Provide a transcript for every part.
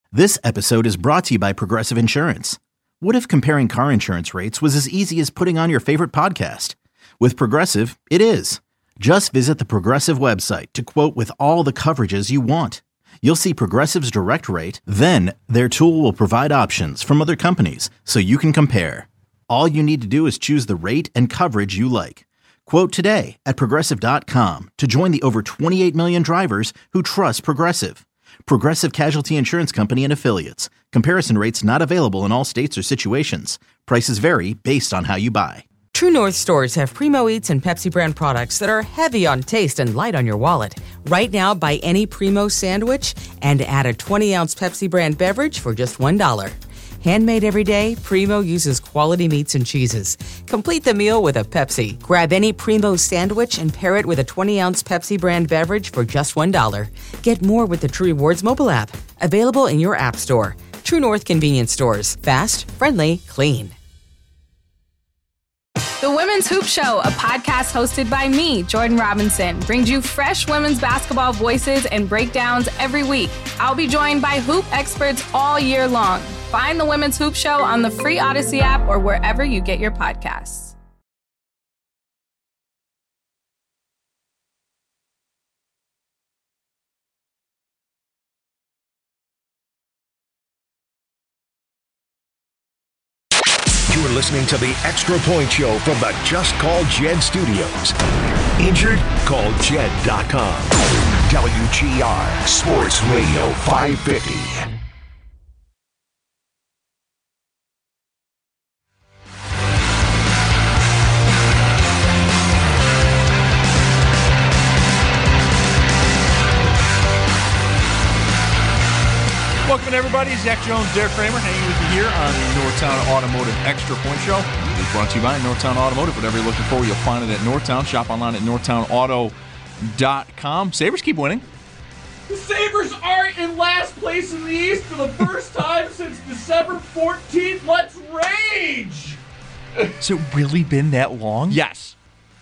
This episode is brought to you by Progressive Insurance. What if comparing car insurance rates was as easy as putting on your favorite podcast? With Progressive, it is. Just visit the Progressive website to quote with all the coverages you want. You'll see Progressive's direct rate, then their tool will provide options from other companies so you can compare. All you need to do is choose the rate and coverage you like. Quote today at Progressive.com to join the over 28 million drivers who trust Progressive. Progressive Casualty Insurance Company and Affiliates. Comparison rates not available in all states or situations. Prices vary based on how you buy. True North stores have Primo Eats and Pepsi brand products that are heavy on taste and light on your wallet. Right now, buy any Primo sandwich and add a 20-ounce Pepsi brand beverage for just $1. Handmade every day, Primo uses quality meats and cheeses. Complete the meal with a Pepsi. Grab any Primo sandwich and pair it with a 20-ounce Pepsi brand beverage for just $1. Get more with the True Rewards mobile app. Available in your app store. True North convenience stores. Fast, friendly, clean. The Women's Hoop Show, a podcast hosted by me, Jordan Robinson, brings you fresh women's basketball voices and breakdowns every week. I'll be joined by hoop experts all year long. Find the Women's Hoop Show on the free Odyssey app or wherever you get your podcasts. You're listening to the Extra Point Show from the Just Call Jed Studios. Injured? Call Jed.com. WGR Sports Radio 550. Welcome, everybody. Zach Jones, Derek Kramer, hanging with you here on the Northtown Automotive Extra Point Show. It's brought to you by Northtown Automotive. Whatever you're looking for, you'll find it at Northtown. Shop online at northtownauto.com. Sabres keep winning. The Sabres are in last place in the East for the first time since December 14th. Let's rage! Has it really been that long? Yes.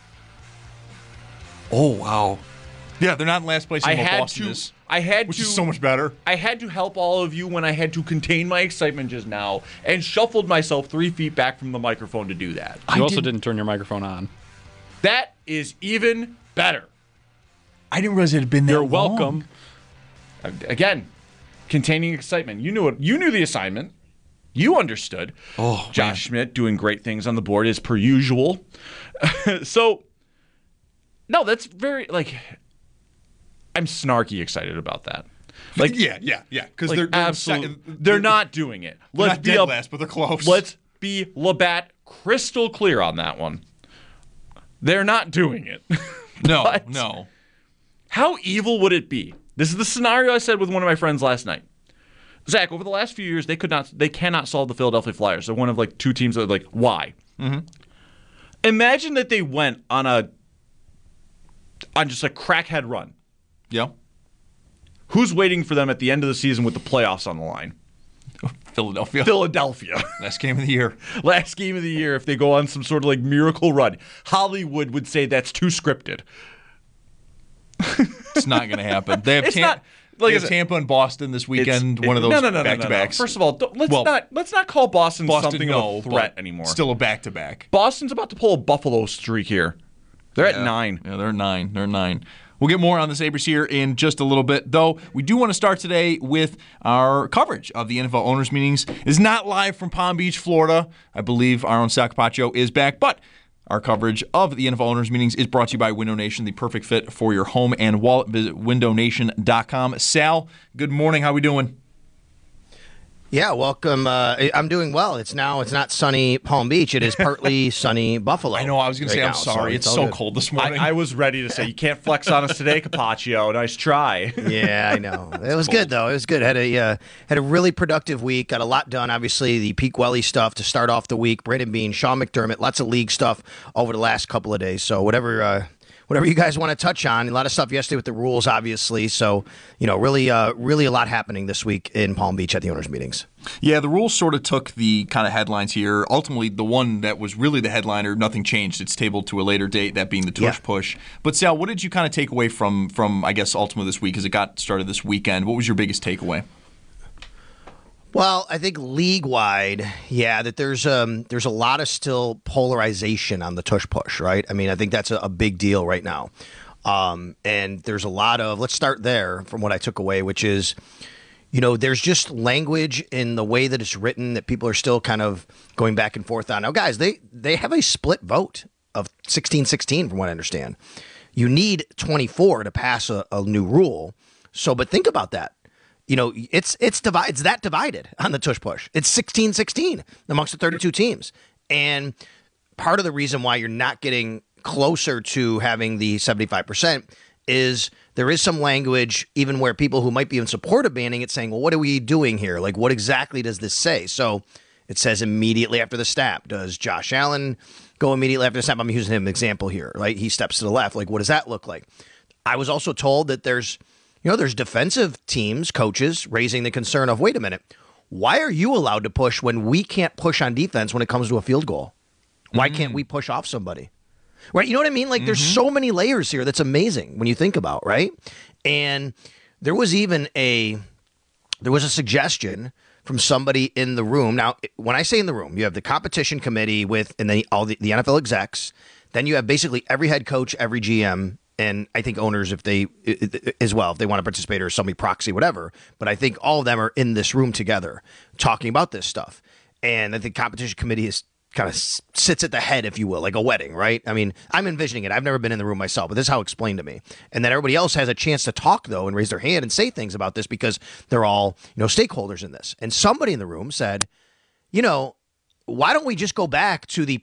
Oh, wow. Yeah, they're not in last place in Boston is. Which is so much better. I had to help all of you when I had to contain my excitement just now and shuffled myself 3 feet back from the microphone to do that. You also didn't turn your microphone on. That is even better. I didn't realize it had been that long. You're welcome. Again, containing excitement. You knew it. You knew the assignment. You understood. Oh, Josh Schmidt doing great things on the board as per usual. So, no, that's very, I'm snarky excited about that. Yeah. Because they're not doing it. They're not dead last, but they're close. Let's be Labatt crystal clear on that one. They're not doing it. No. How evil would it be? This is the scenario I said with one of my friends last night. Zach, over the last few years, they cannot solve the Philadelphia Flyers. They're one of two teams that why? Mm-hmm. Imagine that they went on just a crackhead run. Yeah. Who's waiting for them at the end of the season with the playoffs on the line? Philadelphia. Last game of the year. Last game of the year if they go on some sort of miracle run. Hollywood would say that's too scripted. It's not going to happen. They have Tampa and Boston this weekend. One of those back-to-backs. No. First of all, let's not call Boston something of a threat anymore. Still a back-to-back. Boston's about to pull a Buffalo streak here. They're at 9. Yeah, they're 9. We'll get more on the Sabres here in just a little bit, though. We do want to start today with our coverage of the NFL owners' meetings. It's not live from Palm Beach, Florida. I believe our own Sal Capaccio is back, but our coverage of the NFL owners' meetings is brought to you by Window Nation, the perfect fit for your home and wallet. Visit windownation.com. Sal, good morning. How we doing? Yeah, welcome. I'm doing well. It's not sunny Palm Beach. It is partly sunny Buffalo. I know. I was going to say, I'm sorry. It's so cold this morning. I was ready to say, you can't flex on us today, Capaccio. Nice try. Yeah, I know. It was good, though. It was good. Had a really productive week. Got a lot done. Obviously, the Peak Welly stuff to start off the week. Brandon Beane, Sean McDermott, lots of league stuff over the last couple of days. So whatever you guys want to touch on. A lot of stuff yesterday with the rules, obviously. So, really a lot happening this week in Palm Beach at the owners' meetings. Yeah, the rules sort of took the kind of headlines here. Ultimately, the one that was really the headliner, nothing changed. It's tabled to a later date, that being the tush push. But, Sal, what did you kind of take away from I guess, ultimately this week as it got started this weekend? What was your biggest takeaway? Well, I think league-wide, that there's a lot of still polarization on the tush-push, right? I mean, I think that's a big deal right now. And there's a lot of, let's start there from what I took away, which is, there's just language in the way that it's written that people are still kind of going back and forth on. Now, guys, they have a split vote of 16-16 from what I understand. You need 24 to pass a new rule. So, but think about that. It's that divided on the tush push. It's 16-16 amongst the 32 teams. And part of the reason why you're not getting closer to having the 75% is there is some language, even where people who might be in support of banning it saying, well, what are we doing here? Like, what exactly does this say? So it says immediately after the snap. Does Josh Allen go immediately after the snap? I'm using him as an example here, right? He steps to the left. Like, what does that look like? I was also told that there's defensive teams, coaches raising the concern of, wait a minute, why are you allowed to push when we can't push on defense when it comes to a field goal? Why can't we push off somebody? Right? You know what I mean? Like, there's so many layers here that's amazing when you think about, right? And there was a suggestion from somebody in the room. Now, when I say in the room, you have the competition committee and then all the NFL execs. Then you have basically every head coach, every GM, and I think owners, if they want to participate, or somebody proxy, whatever. But I think all of them are in this room together talking about this stuff. And I think competition committee is kind of sits at the head, if you will, like a wedding, right? I mean, I'm envisioning it. I've never been in the room myself, but this is how it's explained to me. And then everybody else has a chance to talk, though, and raise their hand and say things about this because they're all, stakeholders in this. And somebody in the room said, why don't we just go back to the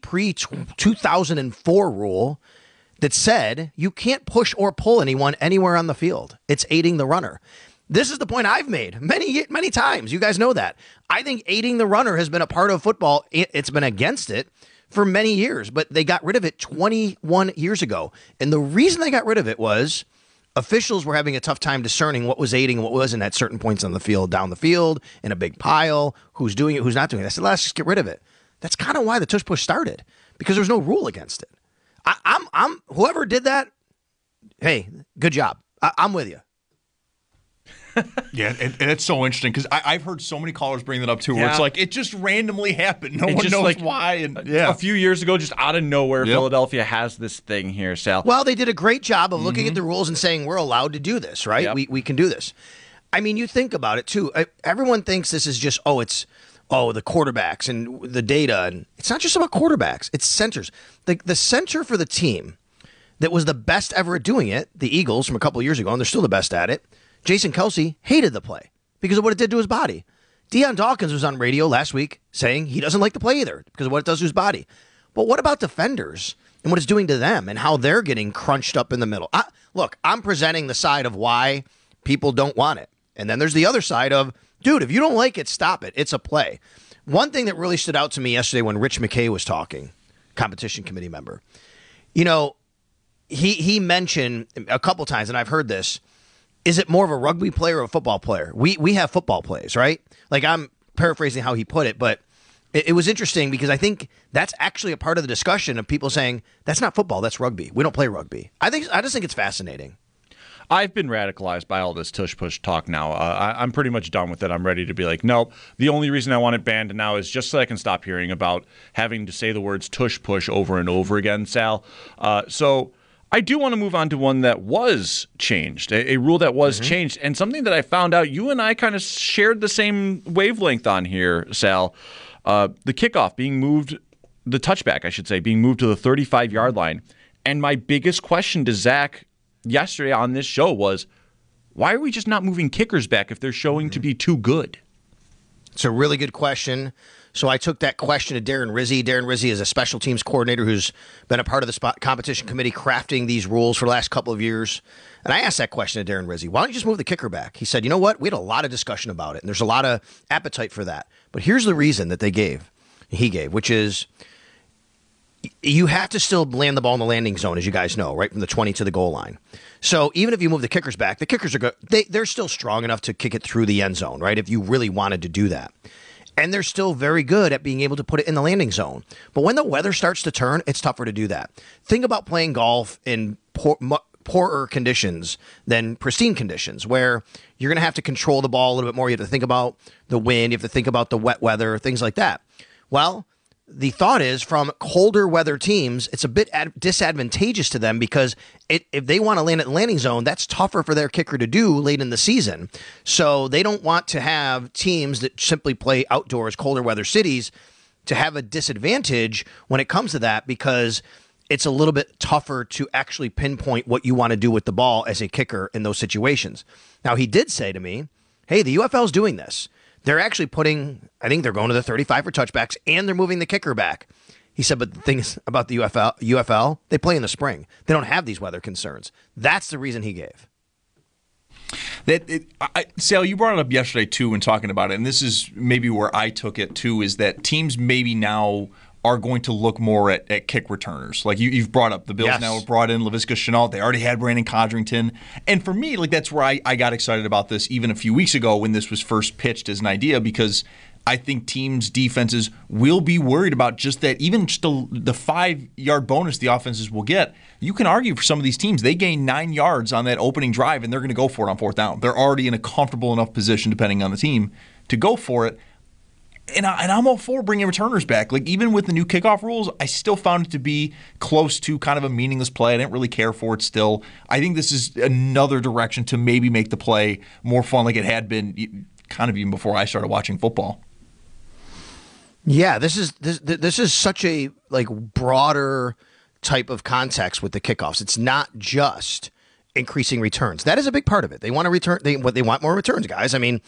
pre-2004 rule that said you can't push or pull anyone anywhere on the field? It's aiding the runner. This is the point I've made many, many times. You guys know that. I think aiding the runner has been a part of football. It's been against it for many years, but they got rid of it 21 years ago. And the reason they got rid of it was officials were having a tough time discerning what was aiding and what wasn't at certain points on the field, down the field, in a big pile, who's doing it, who's not doing it. I said, let's just get rid of it. That's kind of why the tush push started, because there's no rule against it. I'm whoever did that, hey, good job. I'm with you. Yeah, and it's so interesting because I've heard so many callers bring that up too, where it's like it just randomly happened. No one knows why. And a few years ago, just out of nowhere, Philadelphia has this thing here, Sal. Well, they did a great job of looking at the rules and saying we're allowed to do this, right? Yep. We can do this. I mean, you think about it too. Everyone thinks this is just the quarterbacks and the data, and it's not just about quarterbacks. It's centers. The center for the team that was the best ever at doing it, the Eagles from a couple of years ago, and they're still the best at it. Jason Kelce hated the play because of what it did to his body. Deion Dawkins was on radio last week saying he doesn't like the play either because of what it does to his body. But what about defenders and what it's doing to them and how they're getting crunched up in the middle? Look, I'm presenting the side of why people don't want it. And then there's the other side of, dude, if you don't like it, stop it. It's a play. One thing that really stood out to me yesterday when Rich McKay was talking, competition committee member, he mentioned a couple times, and I've heard this, is it more of a rugby player or a football player? We have football plays, right? Like, I'm paraphrasing how he put it, but it was interesting because I think that's actually a part of the discussion of people saying, that's not football, that's rugby. We don't play rugby. I just think it's fascinating. I've been radicalized by all this tush-push talk now. I'm pretty much done with it. I'm ready to be like, nope. The only reason I want it banned now is just so I can stop hearing about having to say the words tush-push over and over again, Sal. So I do want to move on to one that was changed, a rule that was changed, and something that I found out you and I kind of shared the same wavelength on here, Sal. The kickoff being moved, the touchback, I should say, being moved to the 35-yard line. And my biggest question to Zach yesterday on this show was, why are we just not moving kickers back if they're showing to be too good? It's a really good question. So I took that question to Darren Rizzi. Darren Rizzi is a special teams coordinator who's been a part of the competition committee crafting these rules for the last couple of years. And I asked that question to Darren Rizzi. Why don't you just move the kicker back? He said, you know what? We had a lot of discussion about it, and there's a lot of appetite for that. But here's the reason that he gave, which is you have to still land the ball in the landing zone, as you guys know, right from the 20 to the goal line. So even if you move the kickers back, the kickers are good. They're still strong enough to kick it through the end zone, right, if you really wanted to do that. And they're still very good at being able to put it in the landing zone. But when the weather starts to turn, it's tougher to do that. Think about playing golf in poorer conditions than pristine conditions, where you're going to have to control the ball a little bit more. You have to think about the wind. You have to think about the wet weather, things like that. Well, the thought is from colder weather teams, it's a bit disadvantageous to them because if they want to land at the landing zone, that's tougher for their kicker to do late in the season. So they don't want to have teams that simply play outdoors, colder weather cities to have a disadvantage when it comes to that, because it's a little bit tougher to actually pinpoint what you want to do with the ball as a kicker in those situations. Now, he did say to me, hey, the UFL's doing this. They're actually I think they're going to the 35 for touchbacks, and they're moving the kicker back. He said, but the thing is about the UFL, they play in the spring. They don't have these weather concerns. That's the reason he gave. Sal, you brought it up yesterday, too, when talking about it, and this is maybe where I took it, too, is that teams maybe now are going to look more at kick returners. Like you've brought up, the Bills now have brought in Laviska Shenault. They already had Brandon Codrington. And for me, like that's where I got excited about this even a few weeks ago when this was first pitched as an idea, because I think teams' defenses will be worried about just that, even just the 5-yard bonus the offenses will get. You can argue for some of these teams, they gain 9 yards on that opening drive, and they're going to go for it on fourth down. They're already in a comfortable enough position, depending on the team, to go for it. And I'm all for bringing returners back. Like, even with the new kickoff rules, I still found it to be close to kind of a meaningless play. I didn't really care for it still. I think this is another direction to maybe make the play more fun, like it had been kind of even before I started watching football. Yeah, this is such a broader type of context with the kickoffs. It's not just increasing returns. That is a big part of it. They want to return. They want more returns, guys. I mean,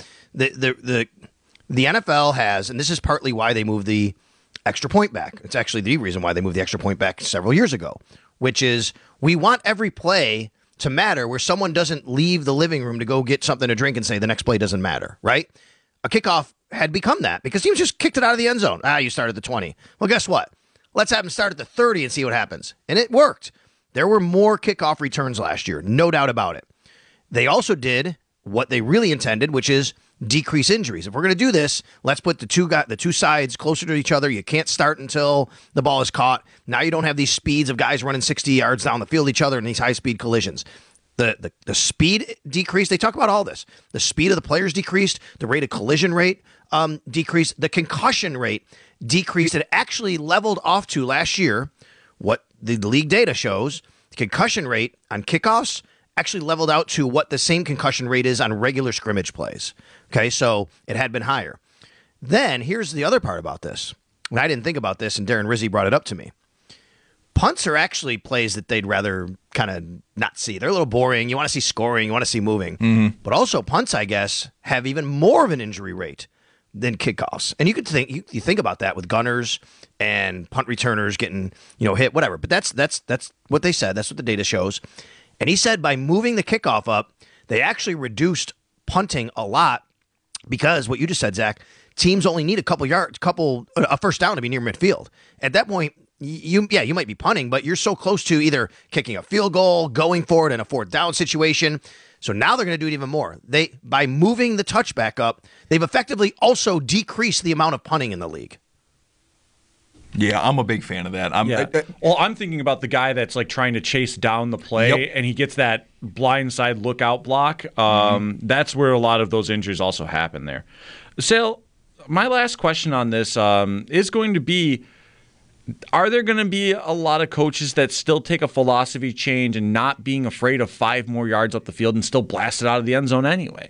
the NFL has, and this is partly why they moved the extra point back. It's actually the reason why they moved the extra point back several years ago, which is we want every play to matter where someone doesn't leave the living room to go get something to drink and say the next play doesn't matter, right? A kickoff had become that because teams just kicked it out of the end zone. You started at the 20. Well, guess what? Let's have them start at the 30 and see what happens. And it worked. There were more kickoff returns last year, no doubt about it. They also did what they really intended, which is decrease injuries. If we're going to do this, let's put the two sides closer to each other. You can't start until the ball is caught. Now you don't have these speeds of guys running 60 yards down the field each other in these high-speed collisions. The speed decreased. They talk about all this. The speed of the players decreased. The rate of collision rate decreased. The concussion rate decreased. It actually leveled off to last year what the league data shows. The concussion rate on kickoffs actually leveled out to what the same concussion rate is on regular scrimmage plays. Okay, so it had been higher. Then here's the other part about this. And I didn't think about this, and Darren Rizzi brought it up to me. Punts are actually plays that they'd rather kind of not see. They're a little boring. You want to see scoring. You want to see moving. Mm-hmm. But also punts, I guess, have even more of an injury rate than kickoffs. And you could think you think about that with gunners and punt returners getting hit, whatever. But that's what they said. That's what the data shows. And he said by moving the kickoff up, they actually reduced punting a lot because what you just said, Zach, teams only need a first down to be near midfield. At that point, you might be punting, but you're so close to either kicking a field goal, going for it in a fourth down situation. So now they're going to do it even more. By moving the touchback up, they've effectively also decreased the amount of punting in the league. Yeah, I'm a big fan of that. I'm thinking about the guy that's like trying to chase down the play, and he gets that blindside lookout block. That's where a lot of those injuries also happen there. Sale, my last question on this is going to be, are there going to be a lot of coaches that still take a philosophy change and not being afraid of 5 more yards up the field and still blast it out of the end zone anyway?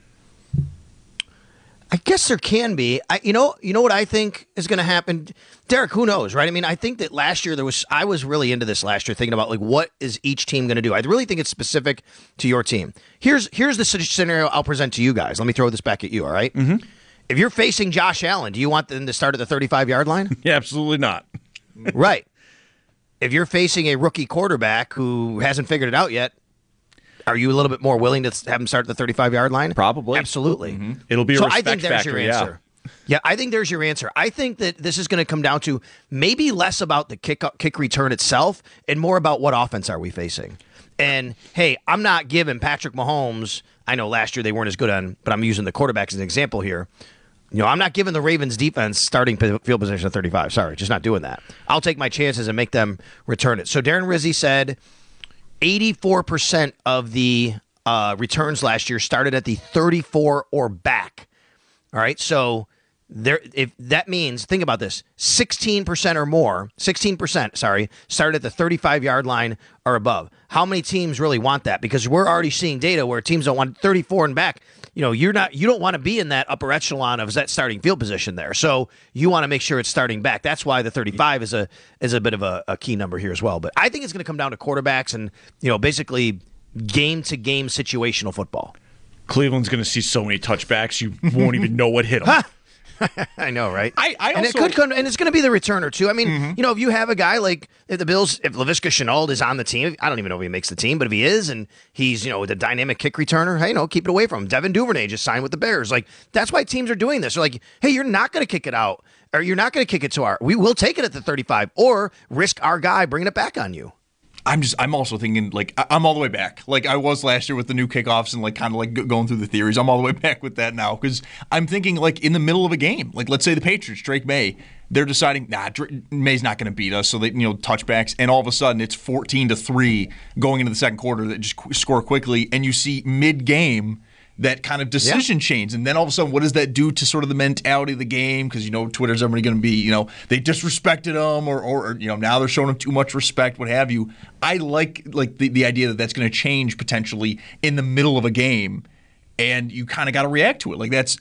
I guess there can be. You know what I think is going to happen? Derek, who knows, right? I mean, I think that last year I was really into this last year, thinking about like what is each team going to do. I really think it's specific to your team. Here's the scenario I'll present to you guys. Let me throw this back at you, all right? Mm-hmm. If you're facing Josh Allen, do you want them to start at the 35-yard line? Yeah, absolutely not. Right. If you're facing a rookie quarterback who hasn't figured it out yet, are you a little bit more willing to have him start at the 35-yard line? Probably. Absolutely. Mm-hmm. It'll be a respect I think there's factor, your answer. Yeah, I think there's your answer. I think that this is going to come down to maybe less about the kick return itself and more about what offense are we facing. And, hey, I'm not giving Patrick Mahomes, I know last year they weren't as good on, but I'm using the quarterback as an example here. I'm not giving the Ravens defense starting field position at 35. Sorry, just not doing that. I'll take my chances and make them return it. So Darren Rizzi said, 84% of the returns last year started at the 34 or back. All right, so if that means, think about this, 16% or more, 16%, started at the 35-yard line or above. How many teams really want that? Because we're already seeing data where teams don't want 34 and back. You know, you don't want to be in that upper echelon of that starting field position there. So you want to make sure it's starting back. That's why the 35 is a bit of a key number here as well. But I think it's going to come down to quarterbacks and, basically game-to-game situational football. Cleveland's going to see so many touchbacks, you won't even know what hit them. I know, right? I and also, it could come, and it's going to be the returner too. I mean, if you have a guy like if the Bills, if Laviska Shenault is on the team, I don't even know if he makes the team, but if he is, and he's the dynamic kick returner, hey, keep it away from him. Devin Duvernay just signed with the Bears. Like that's why teams are doing this. They're like, hey, you're not going to kick it out, or you're not going to kick it to we will take it at the 35, or risk our guy bringing it back on you. I'm also thinking, like, I'm all the way back. Like I was last year with the new kickoffs and, like, kind of, like, going through the theories. I'm all the way back with that now because I'm thinking, like, in the middle of a game. Like, let's say the Patriots, Drake May, they're deciding, May's not going to beat us, so they, touchbacks, and all of a sudden it's 14-3 going into the second quarter that just score quickly, and you see mid-game that kind of decision change. And then all of a sudden, what does that do to sort of the mentality of the game? Because, Twitter's everybody going to be, they disrespected them or now they're showing them too much respect, what have you. I like the idea that that's going to change potentially in the middle of a game, and you kind of got to react to it. Like that's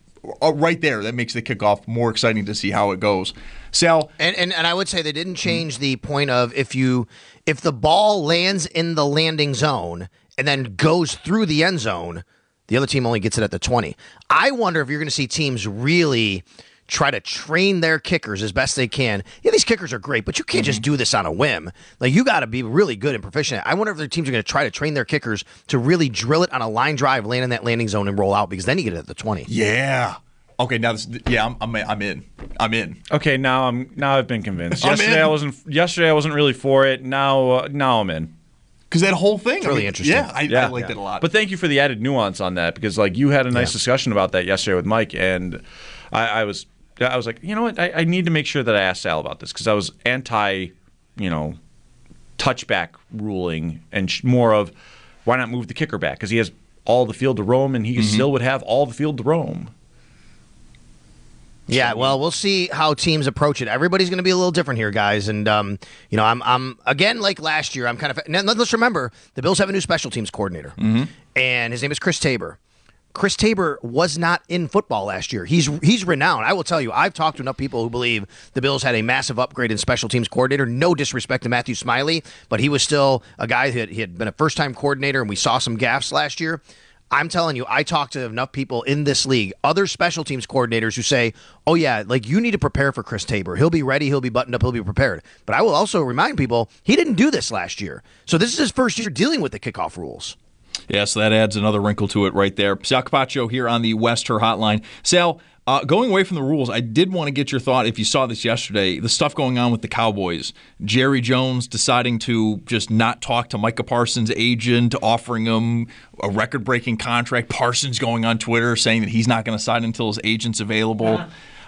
right there. That makes the kickoff more exciting to see how it goes. Sal? And I would say they didn't change the point of if the ball lands in the landing zone and then goes through the end zone, the other team only gets it at the 20. I wonder if you're going to see teams really try to train their kickers as best they can. Yeah, these kickers are great, but you can't just do this on a whim. Like, you got to be really good and proficient. I wonder if their teams are going to try to train their kickers to really drill it on a line drive, land in that landing zone, and roll out, because then you get it at the 20. Yeah. Okay, now I'm in. I'm in. Okay, now I've been convinced. Yesterday I wasn't really for it. Now I'm in. Because that whole thing, it's really interesting. Yeah, I liked it a lot. But thank you for the added nuance on that, because like you had a nice discussion about that yesterday with Mike, and I was like, you know what, I need to make sure that I ask Sal about this, because I was anti, touchback ruling and more of why not move the kicker back, because he has all the field to roam, and he still would have all the field to roam. Yeah, well, we'll see how teams approach it. Everybody's going to be a little different here, guys. And I'm again, like last year. I'm kind of. Now, let's remember the Bills have a new special teams coordinator, and his name is Chris Tabor. Chris Tabor was not in football last year. He's renowned. I will tell you, I've talked to enough people who believe the Bills had a massive upgrade in special teams coordinator. No disrespect to Matthew Smiley, but he was still a guy he had been a first-time coordinator, and we saw some gaffes last year. I'm telling you, I talked to enough people in this league, other special teams coordinators who say, oh, yeah, like you need to prepare for Chris Tabor. He'll be ready. He'll be buttoned up. He'll be prepared. But I will also remind people, he didn't do this last year. So this is his first year dealing with the kickoff rules. Yeah, so that adds another wrinkle to it right there. Sal Capaccio here on the West Her Hotline. Sal, going away from the rules, I did want to get your thought, if you saw this yesterday, the stuff going on with the Cowboys. Jerry Jones deciding to just not talk to Micah Parsons' agent, offering him a record-breaking contract. Parsons going on Twitter saying that he's not going to sign until his agent's available.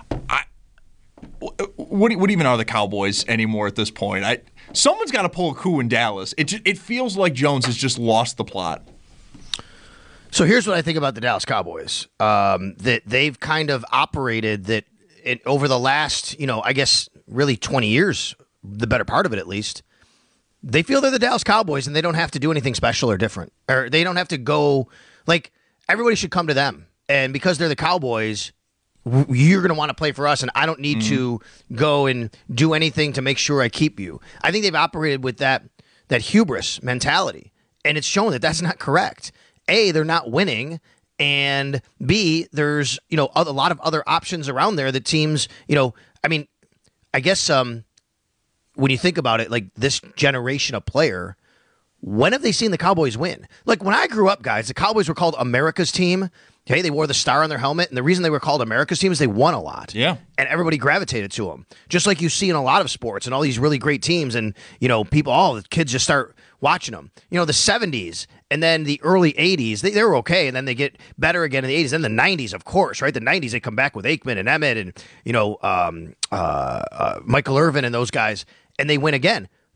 What even are the Cowboys anymore at this point? Someone's got to pull a coup in Dallas. It feels like Jones has just lost the plot. So here's what I think about the Dallas Cowboys. That they've kind of operated that over the last, I guess really 20 years, the better part of it at least, they feel they're the Dallas Cowboys and they don't have to do anything special or different. Or they don't have to go, like, everybody should come to them. And because they're the Cowboys, you're going to want to play for us, and I don't need to go and do anything to make sure I keep you. I think they've operated with that hubris mentality, and it's shown that that's not correct. A, they're not winning, and B, there's a lot of other options around there that teams, I guess when you think about it, like this generation of player, when have they seen the Cowboys win? Like when I grew up, guys, the Cowboys were called America's team. Okay, they wore the star on their helmet, and the reason they were called America's team is they won a lot. Yeah. And everybody gravitated to them. Just like you see in a lot of sports and all these really great teams, and, the kids just start watching them. The 70s and then the early 80s, they were okay, and then they get better again in the 80s. Then the 90s, of course, right? The 90s, they come back with Aikman and Emmett and, Michael Irvin and those guys, and they win again.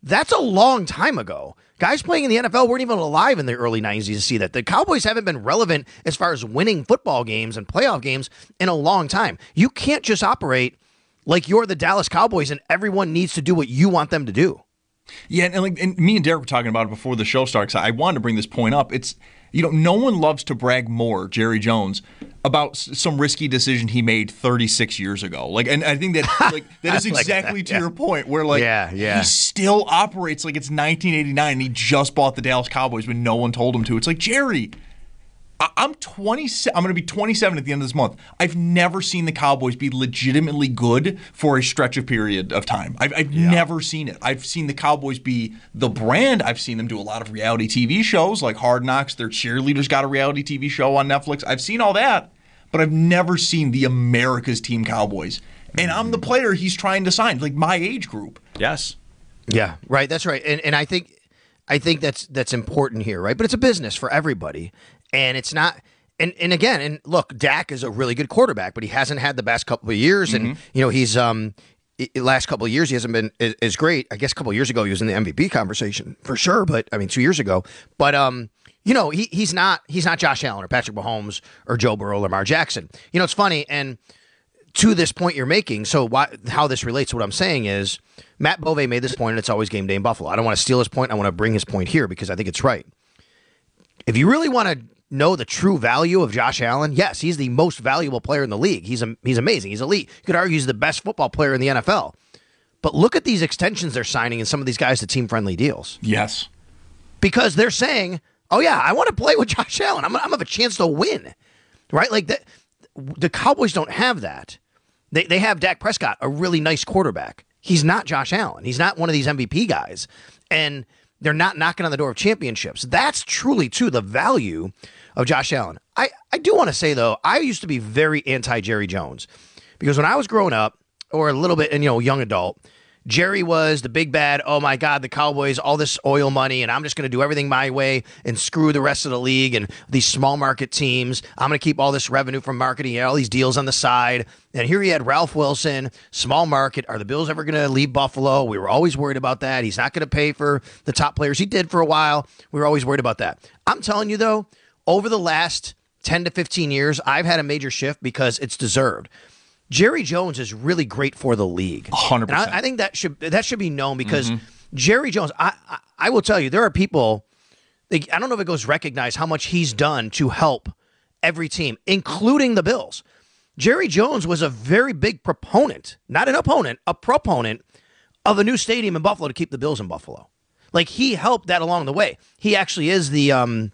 That's a long time ago. Guys playing in the NFL weren't even alive in the early 90s to see that. The Cowboys haven't been relevant as far as winning football games and playoff games in a long time. You can't just operate like you're the Dallas Cowboys and everyone needs to do what you want them to do. Yeah, and me and Derek were talking about it before the show started. I wanted to bring this point up. It's, no one loves to brag more, Jerry Jones, about some risky decision he made 36 years ago. And I think that that is exactly to your point, where he still operates like it's 1989 and he just bought the Dallas Cowboys when no one told him to. It's like, Jerry, I'm 27. I'm going to be 27 at the end of this month. I've never seen the Cowboys be legitimately good for a stretch of period of time. I've never seen it. I've seen the Cowboys be the brand. I've seen them do a lot of reality TV shows like Hard Knocks. Their cheerleaders got a reality TV show on Netflix. I've seen all that, but I've never seen the America's Team Cowboys. And I'm the player he's trying to sign, like my age group. Yes. Yeah, right. That's right. And I think that's important here, right? But it's a business for everybody. And it's not, and again, and look, Dak is a really good quarterback, but he hasn't had the best couple of years. And, he's, last couple of years, he hasn't been as great. I guess a couple of years ago, he was in the MVP conversation for sure. But 2 years ago, but, he's not Josh Allen or Patrick Mahomes or Joe Burrow or Lamar Jackson. It's funny. And to this point you're making, so how this relates to what I'm saying is Matt Bove made this point, and it's always game day in Buffalo. I don't want to steal his point. I want to bring his point here because I think it's right. If you really want to know the true value of Josh Allen, yes, he's the most valuable player in the league. He's amazing. He's elite. You could argue he's the best football player in the NFL. But look at these extensions they're signing and some of these guys to team-friendly deals. Yes. Because they're saying, oh, yeah, I want to play with Josh Allen. I'm going to have a chance to win. Right? Like that. The Cowboys don't have that. They have Dak Prescott, a really nice quarterback. He's not Josh Allen. He's not one of these MVP guys. And they're not knocking on the door of championships. That's truly, too, the value of Josh Allen. I do want to say, though, I used to be very anti-Jerry Jones because when I was growing up, or a little bit, and young adult, Jerry was the big bad, oh, my God, the Cowboys, all this oil money, and I'm just going to do everything my way and screw the rest of the league and these small market teams. I'm going to keep all this revenue from marketing, all these deals on the side. And here he had Ralph Wilson, small market. Are the Bills ever going to leave Buffalo? We were always worried about that. He's not going to pay for the top players. He did for a while. We were always worried about that. I'm telling you, though, over the last 10 to 15 years, I've had a major shift because it's deserved. Jerry Jones is really great for the league. 100%. And I think that should be known because Jerry Jones, I will tell you, there are people, I don't know if it goes recognized how much he's done to help every team, including the Bills. Jerry Jones was a very big proponent, not an opponent, a proponent of a new stadium in Buffalo to keep the Bills in Buffalo. Like, he helped that along the way. He actually is the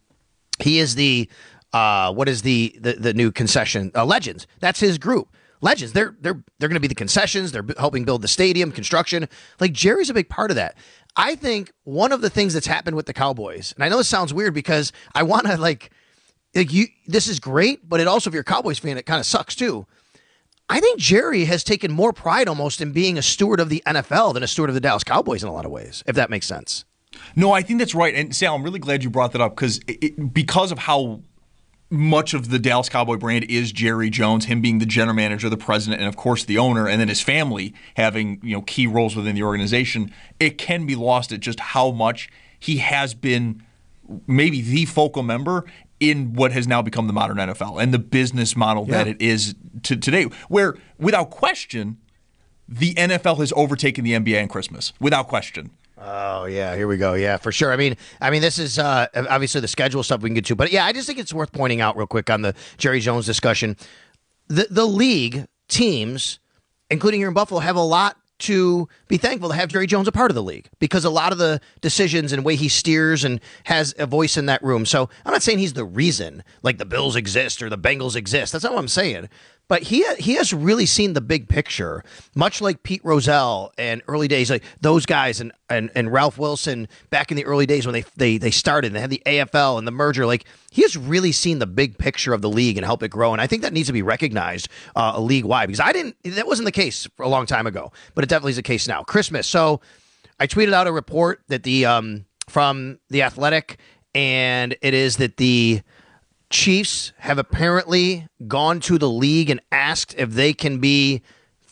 what is the new concession? Legends. That's his group. Legends. They're going to be the concessions. They're helping build the stadium, construction. Like, Jerry's a big part of that. I think one of the things that's happened with the Cowboys, and I know this sounds weird because I want to this is great, but it also, if you're a Cowboys fan, it kind of sucks too. I think Jerry has taken more pride almost in being a steward of the NFL than a steward of the Dallas Cowboys in a lot of ways, if that makes sense. No, I think that's right. And Sal, I'm really glad you brought that up because of how much of the Dallas Cowboy brand is Jerry Jones, him being the general manager, the president, and of course the owner, and then his family having key roles within the organization. It can be lost at just how much he has been maybe the focal member in what has now become the modern NFL and the business model that it is today, where without question, the NFL has overtaken the NBA on Christmas, without question. Oh, yeah, here we go. Yeah, for sure. I mean, this is obviously the schedule stuff we can get to. But, yeah, I just think it's worth pointing out real quick on the Jerry Jones discussion. The league teams, including here in Buffalo, have a lot to be thankful to have Jerry Jones a part of the league because a lot of the decisions and way he steers and has a voice in that room. So I'm not saying he's the reason like the Bills exist or the Bengals exist. That's not what I'm saying. But he has really seen the big picture, much like Pete Rozelle and early days, like those guys and Ralph Wilson back in the early days when they started and they had the AFL and the merger. Like, he has really seen the big picture of the league and help it grow. And I think that needs to be recognized league-wide because that wasn't the case for a long time ago, but it definitely is the case now. Christmas. So I tweeted out a report that from The Athletic, and it is that the Chiefs have apparently gone to the league and asked if they can be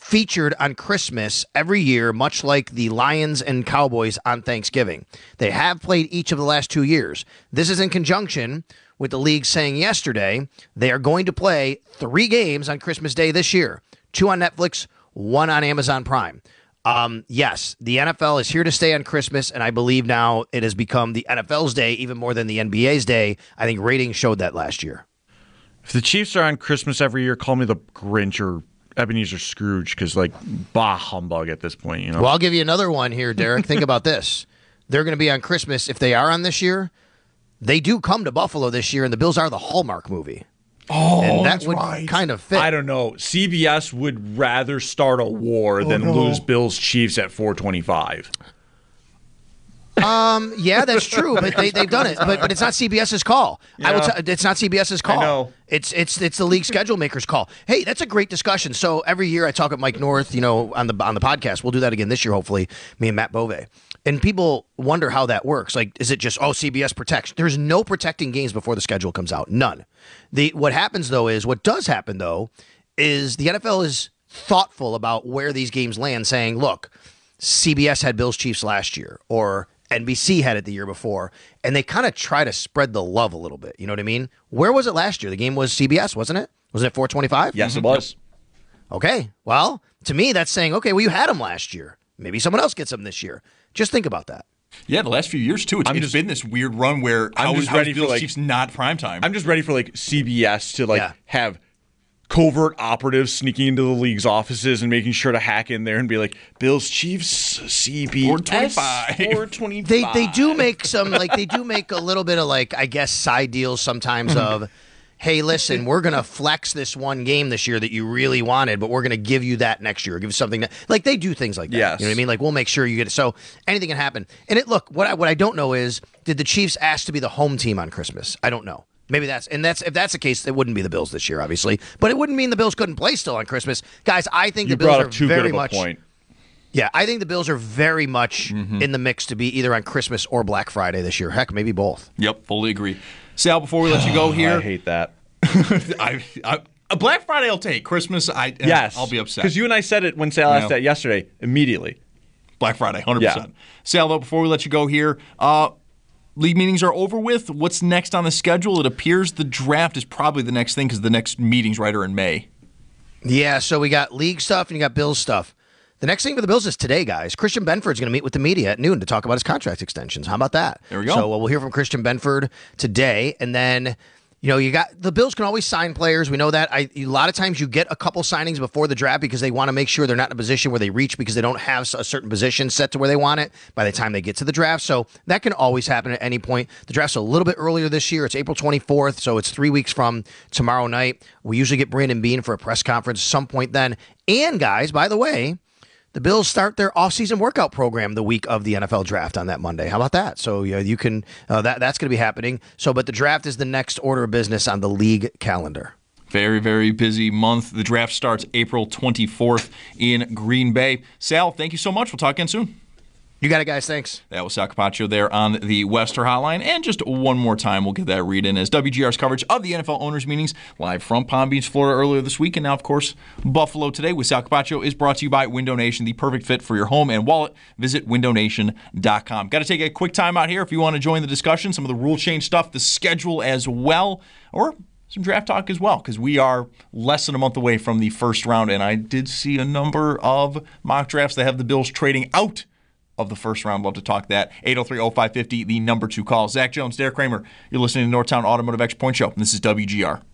featured on Christmas every year, much like the Lions and Cowboys on Thanksgiving. They have played each of the last 2 years. This is in conjunction with the league saying yesterday they are going to play 3 games on Christmas Day this year, 2 on Netflix, 1 on Amazon Prime. Yes, the NFL is here to stay on Christmas, and I believe now it has become the NFL's day even more than the NBA's day. I think ratings showed that last year. If the Chiefs are on Christmas every year, call me the Grinch or Ebenezer Scrooge, because bah humbug at this point. Well, I'll give you another one here, Derek. Think about this. They're going to be on Christmas. If they are on this year, they do come to Buffalo this year, and the Bills are the Hallmark movie. Oh, and that would kind of fit. I don't know. CBS would rather start a war than lose Bills Chiefs at 425. Yeah, that's true, but they've done it. But it's not CBS's call. Yeah. It's not CBS's call. I know. It's the league schedule maker's call. Hey, that's a great discussion. So every year I talk with Mike North, on the podcast. We'll do that again this year, hopefully. Me and Matt Bove. And people wonder how that works. Is it just CBS protects? There's no protecting games before the schedule comes out. None. What does happen is the NFL is thoughtful about where these games land, saying, look, CBS had Bills Chiefs last year, or NBC had it the year before, and they kind of try to spread the love a little bit. You know what I mean? Where was it last year? The game was CBS, wasn't it? Wasn't it 425? Yes, it was. Okay. Well, to me, that's saying, okay, well, you had them last year. Maybe someone else gets them this year. Just think about that. Yeah, the last few years, too. It's been this weird run where I'm just ready for Chiefs not primetime. I'm just ready for CBS to have covert operatives sneaking into the league's offices and making sure to hack in there and be like, Bills Chiefs CBS 425. They do make some they do make a little bit of side deals sometimes of, hey, listen, we're going to flex this one game this year that you really wanted, but we're going to give you that next year. Give you something that, they do things like that. Yes. You know what I mean? We'll make sure you get it. So anything can happen. And what I don't know is, did the Chiefs ask to be the home team on Christmas? I don't know. Maybe if that's the case, it wouldn't be the Bills this year, obviously. But it wouldn't mean the Bills couldn't play still on Christmas. Guys, I think the Bills are very much. Point. Yeah, I think the Bills are very much in the mix to be either on Christmas or Black Friday this year. Heck, maybe both. Yep, fully agree. Sal, before we let you go here. I hate that. A Black Friday I'll take. Christmas, yes, I'll be upset. Because you and I said it when Sal asked that yesterday, immediately. Black Friday, 100%. Yeah. Sal, though, before we let you go here, league meetings are over with. What's next on the schedule? It appears the draft is probably the next thing because the next meetings are in May. Yeah, so we got league stuff and you got Bills stuff. The next thing for the Bills is today, guys. Christian Benford's going to meet with the media at noon to talk about his contract extensions. How about that? There we go. So we'll hear from Christian Benford today, and then you got the Bills can always sign players. We know that. A lot of times you get a couple signings before the draft because they want to make sure they're not in a position where they reach because they don't have a certain position set to where they want it by the time they get to the draft. So that can always happen at any point. The draft's a little bit earlier this year. It's April 24th, so it's 3 weeks from tomorrow night. We usually get Brandon Beane for a press conference some point then. And guys, by the way, the Bills start their off-season workout program the week of the NFL draft on that Monday. How about that? So you can that's going to be happening. So, but the draft is the next order of business on the league calendar. Very, very busy month. The draft starts April 24th in Green Bay. Sal, thank you so much. We'll talk again soon. You got it, guys. Thanks. That was Sal Capaccio there on the Wester Hotline. And just one more time, we'll get that read in as WGR's coverage of the NFL owners' meetings live from Palm Beach, Florida earlier this week. And now, of course, Buffalo today with Sal Capaccio is brought to you by Window Nation, the perfect fit for your home and wallet. Visit windownation.com. Got to take a quick time out here if you want to join the discussion, some of the rule change stuff, the schedule as well, or some draft talk as well, because we are less than a month away from the first round. And I did see a number of mock drafts that have the Bills trading out of the first round. Love to talk that. 803-0550, the number 2 call. Zach Jones, Derek Kramer. You're listening to Northtown Automotive Extra Point Show, and this is WGR.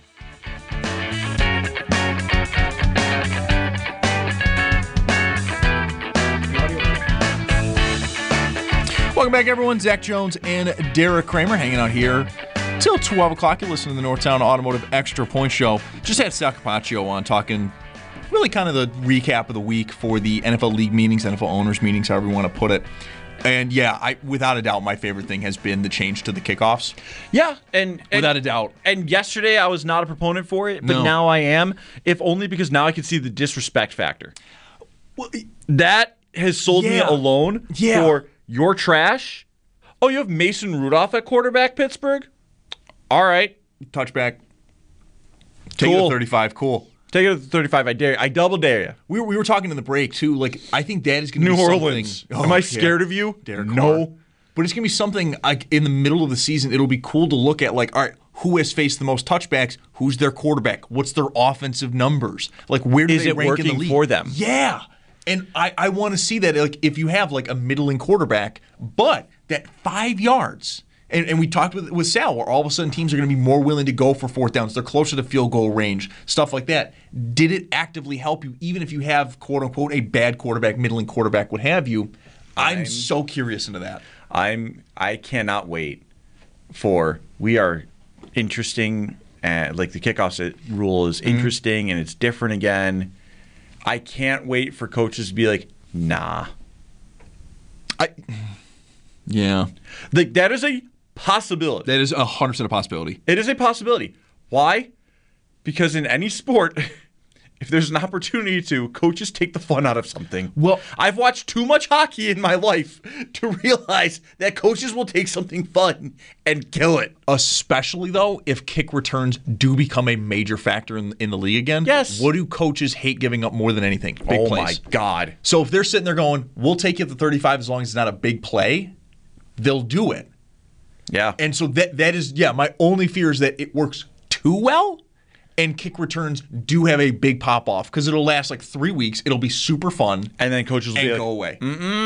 Welcome back, everyone. Zach Jones and Derek Kramer hanging out here till 12 o'clock. You're listening to the Northtown Automotive Extra Point Show. Just had Sal Capaccio on talking really kind of the recap of the week for the NFL league meetings, NFL owners meetings, however you want to put it. And yeah, without a doubt, my favorite thing has been the change to the kickoffs. Yeah, and without a doubt. And yesterday I was not a proponent for it, but now I am, if only because now I can see the disrespect factor. Well, that has sold me alone for your trash. Oh, you have Mason Rudolph at quarterback, Pittsburgh? All right. Touchback. Take the 35. Cool. Take it to the 35. I dare you. I double dare you. We were talking in the break, too. Like, I think that is going to New be Orleans. something. Am I scared of you? Derek No. Carr. But it's going to be something like in the middle of the season. It'll be cool to look at, like, all right, who has faced the most touchbacks? Who's their quarterback? What's their offensive numbers? Like, where do they rank in the league? Is it working for them? Yeah. And I want to see that, like, if you have, like, a middling quarterback, but that 5 yards. And we talked with Sal, where all of a sudden teams are going to be more willing to go for fourth downs. They're closer to field goal range, stuff like that. Did it actively help you, even if you have, quote unquote, a bad quarterback, middling quarterback, what have you? I'm so curious into that. I cannot wait for we are interesting. Like the kickoff rule is interesting and it's different again. I can't wait for coaches to be like, nah. Yeah. Like that is a possibility. That is 100% a possibility. It is a possibility. Why? Because in any sport, if there's an opportunity to, coaches take the fun out of something. Well, I've watched too much hockey in my life to realize that coaches will take something fun and kill it. Especially, though, if kick returns do become a major factor in the league again. Yes. What do coaches hate giving up more than anything? Big plays. My God. So if they're sitting there going, we'll take you at the 35 as long as it's not a big play, they'll do it. Yeah. And so that is, my only fear is that it works too well and kick returns do have a big pop-off because it'll last like 3 weeks. It'll be super fun. And then coaches will and be like, go away.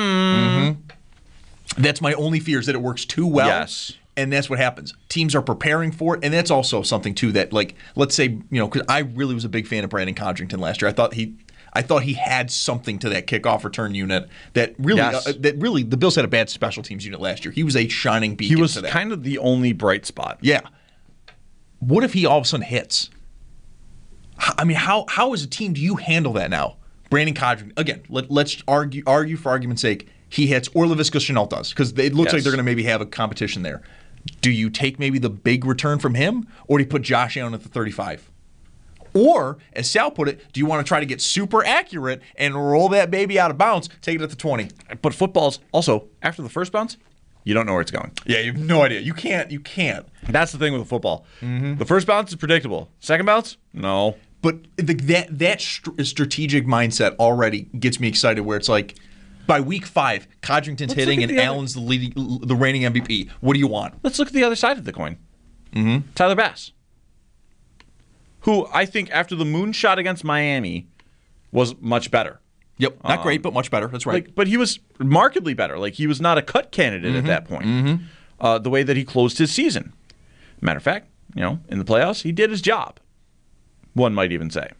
That's my only fear is that it works too well. Yes. And that's what happens. Teams are preparing for it. And that's also something, too, that, like, let's say, because I really was a big fan of Brandon Codrington last year. I thought he had something to that kickoff return unit that really, the Bills had a bad special teams unit last year. He was a shining beacon. He was to that. kind of the only bright spot. Yeah. What if he all of a sudden hits? I mean, how as a team do you handle that now? Brandon Codrington, again, let's argue for argument's sake, he hits, or Laviska Shenault does, because it looks like they're going to maybe have a competition there. Do you take maybe the big return from him, or do you put Josh Allen at the 35? Or, as Sal put it, do you want to try to get super accurate and roll that baby out of bounds, take it at the 20? But football's also, after the first bounce, you don't know where it's going. Yeah, you have no idea. You can't. That's the thing with football. The first bounce is predictable. Second bounce, no. But that strategic mindset already gets me excited where it's like, by week 5, Codrington's hitting and Allen's the reigning MVP. What do you want? Let's look at the other side of the coin. Tyler Bass, who I think after the moonshot against Miami was much better. Yep, not great, but much better. That's right. But he was markedly better. Like he was not a cut candidate at that point. The way that he closed his season. Matter of fact, in the playoffs, he did his job. One might even say.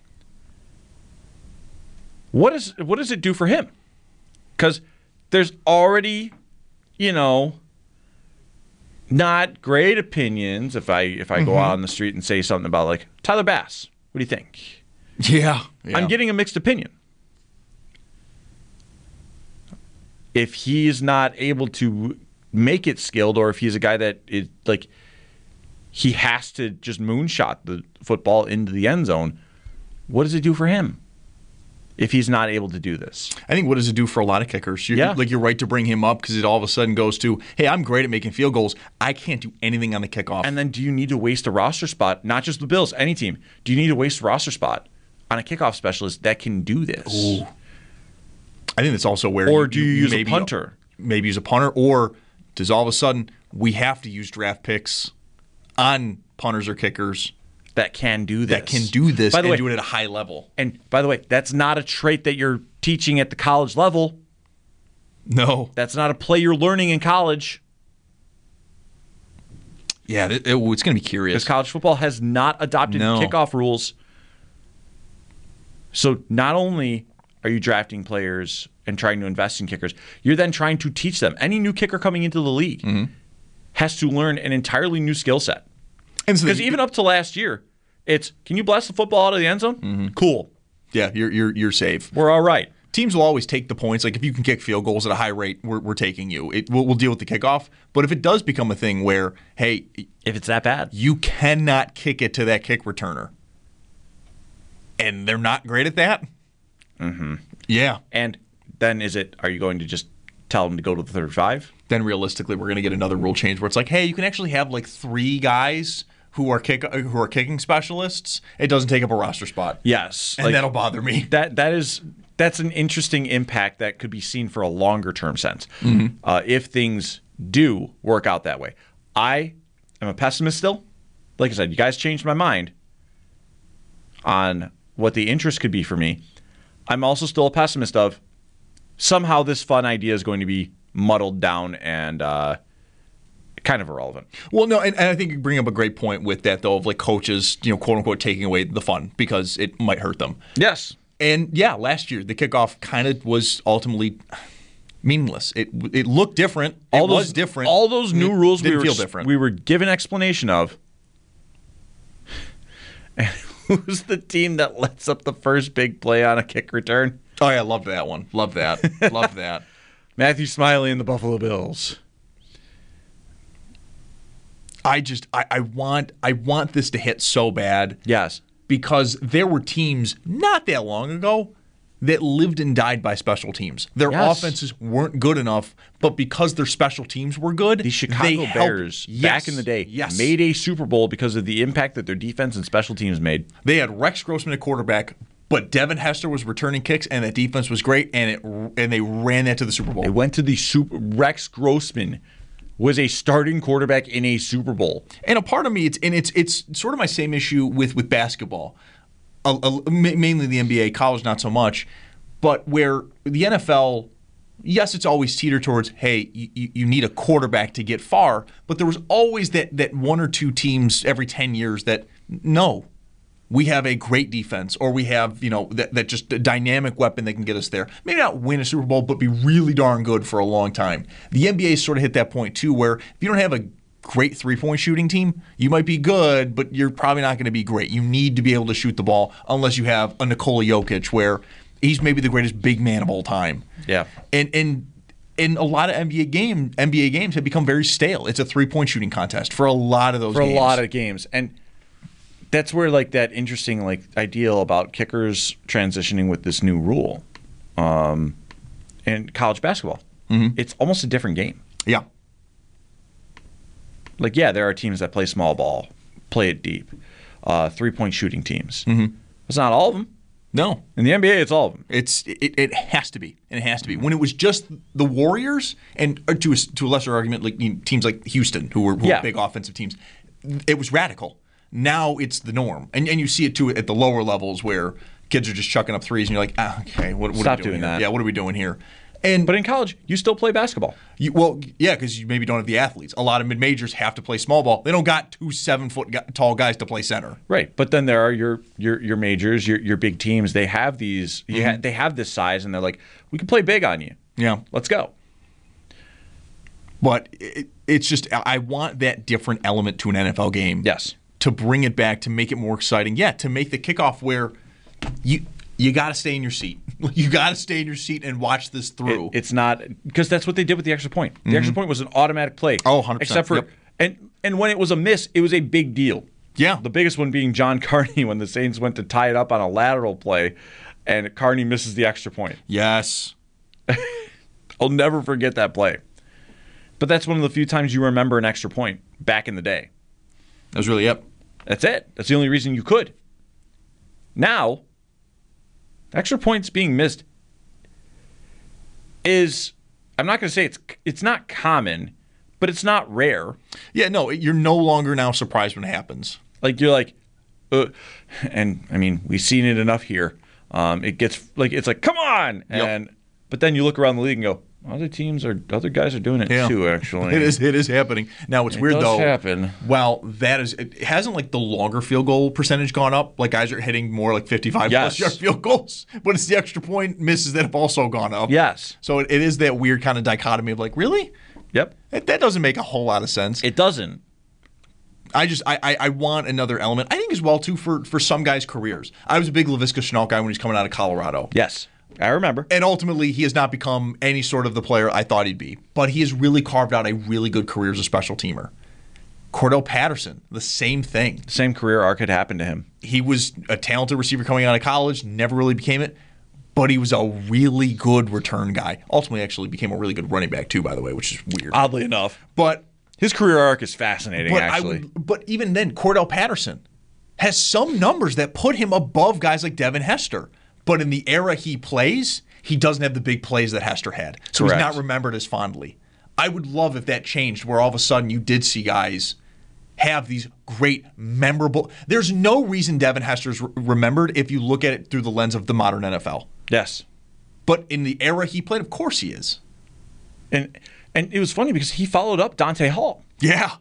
What does it do for him? Because there's already, not great opinions if I go out on the street and say something about like Tyler Bass. What do you think? Yeah. I'm getting a mixed opinion. If he's not able to make it skilled, or if he's a guy that is like he has to just moonshot the football into the end zone, what does it do for him if he's not able to do this? I think what does it do for a lot of kickers? You're right to bring him up because it all of a sudden goes to, hey, I'm great at making field goals. I can't do anything on the kickoff. And then do you need to waste a roster spot, not just the Bills, any team? Do you need to waste a roster spot on a kickoff specialist that can do this? Ooh. I think that's also where or do you use a punter? Maybe use a punter, or does all of a sudden we have to use draft picks on punters or kickers that can do this. And do it at a high level. And by the way, that's not a trait that you're teaching at the college level. No. That's not a play you're learning in college. Yeah, it's going to be curious. Because college football has not adopted kickoff rules. So not only are you drafting players and trying to invest in kickers, you're then trying to teach them. Any new kicker coming into the league has to learn an entirely new skill set. Because even up to last year, it's, can you blast the football out of the end zone? Cool. Yeah, you're safe. We're all right. Teams will always take the points. Like if you can kick field goals at a high rate, we're taking you. We'll deal with the kickoff. But if it does become a thing where, hey, if it's that bad, you cannot kick it to that kick returner, and they're not great at that. Yeah. And then are you going to just tell them to go to the 35? Then realistically, we're going to get another rule change where it's like, hey, you can actually have like 3 guys, who are kicking specialists, it doesn't take up a roster spot. Yes. And that'll bother me. That's an interesting impact that could be seen for a longer term sense if things do work out that way. I am a pessimist still. Like I said, you guys changed my mind on what the interest could be for me. I'm also still a pessimist of somehow this fun idea is going to be muddled down and kind of irrelevant. Well, no, and I think you bring up a great point with that, though, of like coaches, quote unquote, taking away the fun because it might hurt them. Yes. And yeah, last year the kickoff kind of was ultimately meaningless. It looked different. It was different. All those new rules didn't feel different. We were given explanation of. And who's the team that lets up the first big play on a kick return? Oh yeah, loved that one. Love that. Love that. Matthew Smiley and the Buffalo Bills. I want this to hit so bad. Yes. Because there were teams not that long ago that lived and died by special teams. Their offenses weren't good enough, but because their special teams were good, the Chicago Bears back in the day made a Super Bowl because of the impact that their defense and special teams made. They had Rex Grossman at quarterback, but Devin Hester was returning kicks, and that defense was great, and they ran that to the Super Bowl. They went to the Rex Grossman was a starting quarterback in a Super Bowl. And a part of me, it's sort of my same issue with basketball, mainly the NBA, college not so much, but where the NFL, yes, it's always teetered towards, hey, you need a quarterback to get far, but there was always that one or two teams every 10 years that, no, we have a great defense, or we have, that just a dynamic weapon that can get us there. Maybe not win a Super Bowl, but be really darn good for a long time. The NBA sort of hit that point too, where if you don't have a great three-point shooting team, you might be good, but you're probably not going to be great. You need to be able to shoot the ball unless you have a Nikola Jokic, where he's maybe the greatest big man of all time. Yeah. And a lot of NBA games have become very stale. It's a three-point shooting contest for a lot of those games. For a lot of games. And that's where that interesting ideal about kickers transitioning with this new rule in college basketball. Mm-hmm. It's almost a different game. Yeah. There are teams that play small ball, play it deep, three-point shooting teams. Mm-hmm. It's not all of them. No. In the NBA, it's all of them. It has to be. And it has to be. When it was just the Warriors, and to a lesser argument, teams like Houston, who were big offensive teams, it was radical. Now it's the norm. And you see it too at the lower levels where kids are just chucking up threes and you're like, okay, what Stop are we doing here? that. Yeah, what are we doing here? But in college, you still play basketball. Because you maybe don't have the athletes. A lot of mid-majors have to play small ball. They don't got 2 7-foot tall guys to play center. Right, but then there are your majors, your big teams. They have these. They have this size, and they're like, we can play big on you. Yeah, let's go. But it's just I want that different element to an NFL game. Yes. To bring it back, to make it more exciting. Yeah, to make the kickoff where you got to stay in your seat. You got to stay in your seat and watch this through. It's not because that's what they did with the extra point. The extra point was an automatic play. Oh, 100%. Except for and when it was a miss, it was a big deal. Yeah. The biggest one being John Carney when the Saints went to tie it up on a lateral play, and Carney misses the extra point. Yes. I'll never forget that play. But that's one of the few times you remember an extra point back in the day. That was really it. That's it. That's the only reason you could. Now, extra points being missed is, I'm not going to say it's not common, but it's not rare. Yeah, no, you're no longer now surprised when it happens. And I mean, we've seen it enough here. It gets it's like, come on, but then you look around the league and go, other guys are doing it too. Actually, it is happening. Now it's weird though. Happen. Well, it hasn't the longer field goal percentage gone up. Guys are hitting more 55 plus yard field goals, but it's the extra point misses that have also gone up. Yes. So it is that weird kind of dichotomy of really? Yep. That doesn't make a whole lot of sense. It doesn't. I want another element. I think as well too for some guys' careers. I was a big Laviska Shenault guy when he was coming out of Colorado. Yes. I remember. And ultimately, he has not become any sort of the player I thought he'd be. But he has really carved out a really good career as a special teamer. Cordell Patterson, the same thing. The same career arc had happened to him. He was a talented receiver coming out of college, never really became it. But he was a really good return guy. Ultimately, actually became a really good running back too, by the way, which is weird. Oddly enough. But His career arc is fascinating, actually. But even then, Cordell Patterson has some numbers that put him above guys like Devin Hester. But in the era he plays, he doesn't have the big plays that Hester had. So Correct. He's not remembered as fondly. I would love if that changed, where all of a sudden you did see guys have these great, memorable... There's no reason Devin Hester's remembered if you look at it through the lens of the modern NFL. Yes. But in the era he played, of course he is. And it was funny because he followed up Dante Hall. Yeah.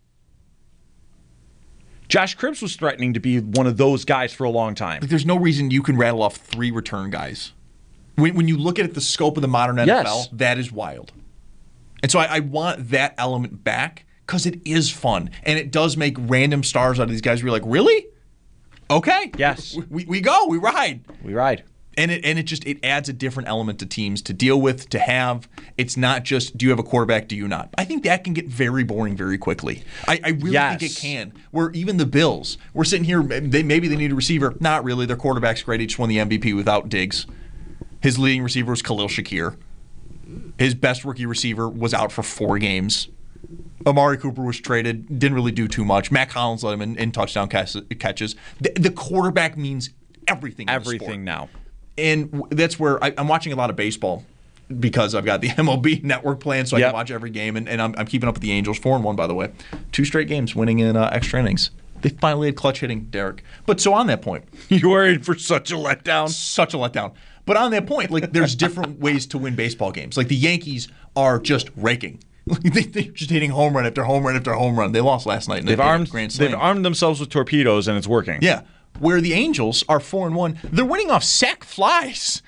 Josh Cribbs was threatening to be one of those guys for a long time. Like, there's no reason you can rattle off 3 return guys. When you look at it, the scope of the modern NFL, Yes. that is wild. And so I want that element back because it is fun. And it does make random stars out of these guys. We're like, really? Okay. Yes. We go. We ride. We ride. And it adds a different element to teams to deal with, to have. It's not just, do you have a quarterback, do you not? I think that can get very boring very quickly. I really think it can. Where even the Bills, we're sitting here, maybe they need a receiver. Not really. Their quarterback's great. He just won the MVP without Diggs. His leading receiver was Khalil Shakir. His best rookie receiver was out for 4 games. Amari Cooper was traded, didn't really do too much. Matt Collins led him in touchdown catches. The quarterback means everything in the sport. Everything now. And that's where I'm watching a lot of baseball because I've got the MLB network plan, so I can watch every game. And I'm keeping up with the Angels, 4-1, by the way. 2 straight games winning in extra innings. They finally had clutch hitting, Derek. But so on that point. You were in for such a letdown. Such a letdown. But on that point, like, there's different ways to win baseball games. Like, the Yankees are just raking. They're just hitting home run after home run after home run. They lost last night in the Grand Slam. They've armed themselves with torpedoes, and it's working. Yeah. Where the Angels are 4-1, they're winning off sack flies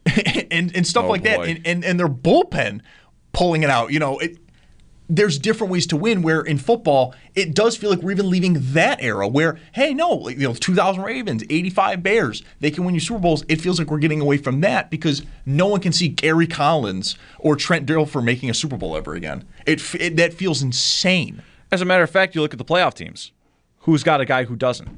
and stuff like that, and their bullpen pulling it out. You know, there's different ways to win. Where in football, it does feel like we're even leaving that era. Where 2000 Ravens, 85 Bears, they can win you Super Bowls. It feels like we're getting away from that because no one can see Gary Collins or Trent Dilfer making a Super Bowl ever again. That feels insane. As a matter of fact, you look at the playoff teams. Who's got a guy who doesn't?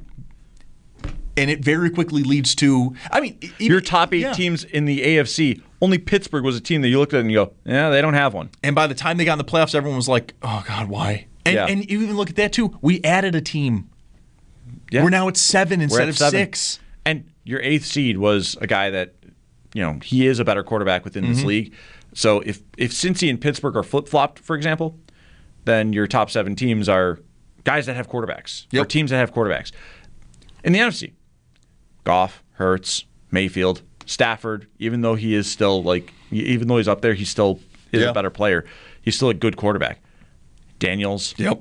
And it very quickly leads to, your top 8 teams in the AFC, only Pittsburgh was a team that you looked at and you go, yeah, they don't have one. And by the time they got in the playoffs, everyone was like, oh, God, why? And you even look at that, too. We added a team. Yeah. We're now at 7 instead of 6. And your 8th seed was a guy that, he is a better quarterback within this league. So if Cincy and Pittsburgh are flip-flopped, for example, then your top 7 teams are guys that have quarterbacks or teams that have quarterbacks. In the NFC, Goff, Hurts, Mayfield, Stafford, even though he is still even though he's up there, he still is a better player. He's still a good quarterback. Daniels. Yep.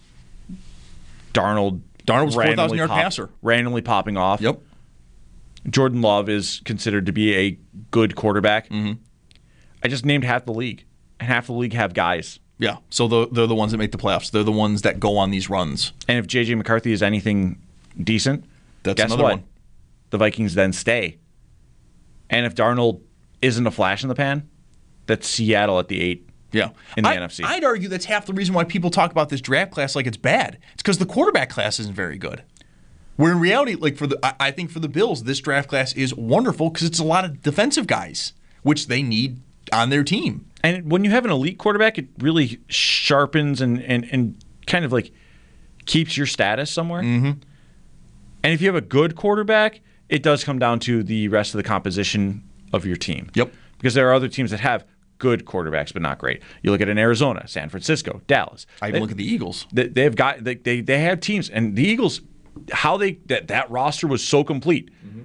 Darnold was 4,000-yard passer. Randomly popping off. Yep. Jordan Love is considered to be a good quarterback. Mm-hmm. I just named half the league, and half the league have guys. Yeah, so they're the ones that make the playoffs. They're the ones that go on these runs. And if J.J. McCarthy is anything decent, that's guess another what? one. The Vikings then stay. And if Darnold isn't a flash in the pan, that's Seattle at the 8 in the NFC. I'd argue that's half the reason why people talk about this draft class like it's bad. It's because the quarterback class isn't very good. Where in reality, I think for the Bills, this draft class is wonderful because it's a lot of defensive guys, which they need on their team. And when you have an elite quarterback, it really sharpens and kind of like keeps your status somewhere. Mm-hmm. And if you have a good quarterback, it does come down to the rest of the composition of your team. Yep. Because there are other teams that have good quarterbacks, but not great. You look at Arizona, San Francisco, Dallas. I even look at the Eagles. They have teams, and the Eagles, how that roster was so complete. Mm-hmm.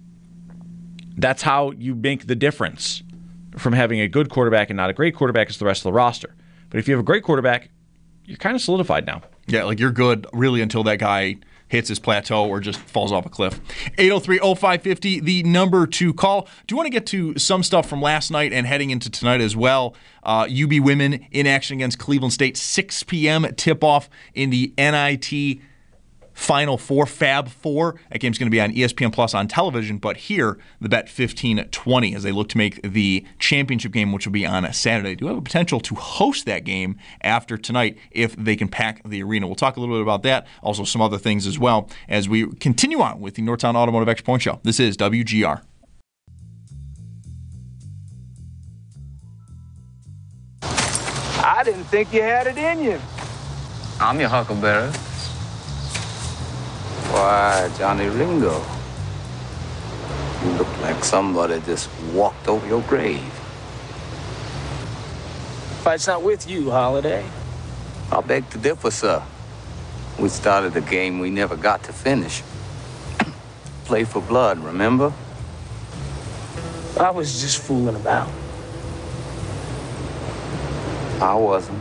That's how you make the difference from having a good quarterback and not a great quarterback is the rest of the roster. But if you have a great quarterback, you're kind of solidified now. Yeah, you're good really until that guy hits his plateau or just falls off a cliff. 803-0550, the number to call. Do you want to get to some stuff from last night and heading into tonight as well? UB women in action against Cleveland State, 6 p.m. tip-off in the NIT Final Four, Fab Four. That game's going to be on ESPN Plus on television, but here, the bet 15-20 as they look to make the championship game, which will be on a Saturday. They do have a potential to host that game after tonight if they can pack the arena. We'll talk a little bit about that, also some other things as well, as we continue on with the Northtown Automotive Extra Point Show. This is WGR. I didn't think you had it in you. I'm your huckleberry. Why, Johnny Ringo. You look like somebody just walked over your grave. Fight's not with you, Holiday. I beg to differ, sir. We started a game we never got to finish. Play for blood, remember? I was just fooling about. I wasn't.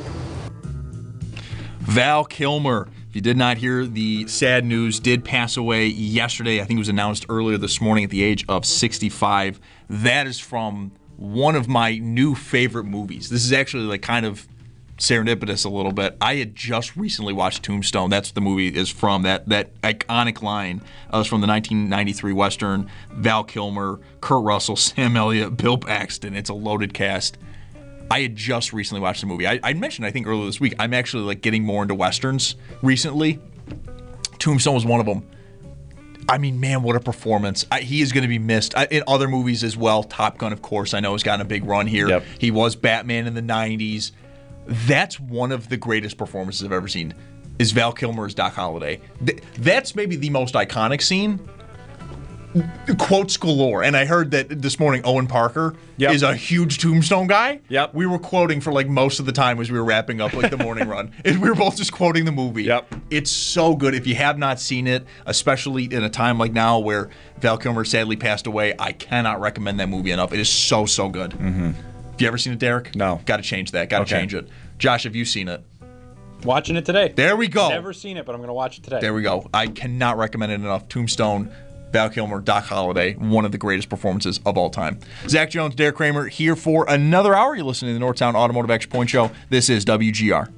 Val Kilmer, if you did not hear the sad news, did pass away yesterday. I think it was announced earlier this morning at the age of 65. That is from one of my new favorite movies. This is actually like kind of serendipitous a little bit. I had just recently watched Tombstone. That's what the movie is from. That iconic line was from the 1993 Western. Val Kilmer, Kurt Russell, Sam Elliott, Bill Paxton. It's a loaded cast. I had just recently watched the movie. I mentioned, I think earlier this week, I'm actually like getting more into Westerns recently. Tombstone was one of them. I mean, man, what a performance. He is going to be missed. In other movies as well. Top Gun, of course, I know has gotten a big run here. Yep. He was Batman in the 90s. That's one of the greatest performances I've ever seen, is Val Kilmer as Doc Holliday. That's maybe the most iconic scene. Quotes galore. And I heard that this morning Owen Parker is a huge Tombstone guy. Yep. We were quoting for like most of the time as we were wrapping up like the morning run. And we were both just quoting the movie. Yep. It's so good. If you have not seen it, especially in a time like now where Val Kilmer sadly passed away, I cannot recommend that movie enough. It is so, so good. Mm-hmm. Have you ever seen it, Derek? No. Got to change that. Got to change it. Josh, have you seen it? Watching it today. There we go. Never seen it, but I'm going to watch it today. There we go. I cannot recommend it enough. Tombstone, Val Kilmer, Doc Holliday, one of the greatest performances of all time. Zach Jones, Derek Kramer here for another hour. You're listening to the Northtown Automotive Extra Point Show. This is WGR.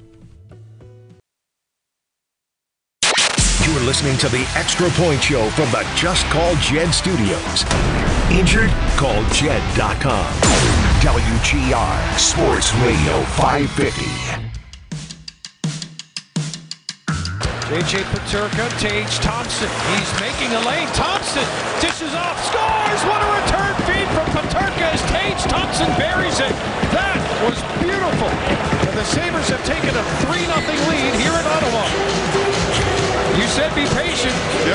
You're listening to the Extra Point Show from the Just Call Jed Studios. Injured? Call Jed.com. WGR Sports Radio 550. J.J. Paterka, Tage Thompson. He's making a lane. Thompson dishes off, scores! What a return feed from Paterka as Tage Thompson buries it. That was beautiful. And the Sabres have taken a 3-0 lead here in Ottawa. You said be patient.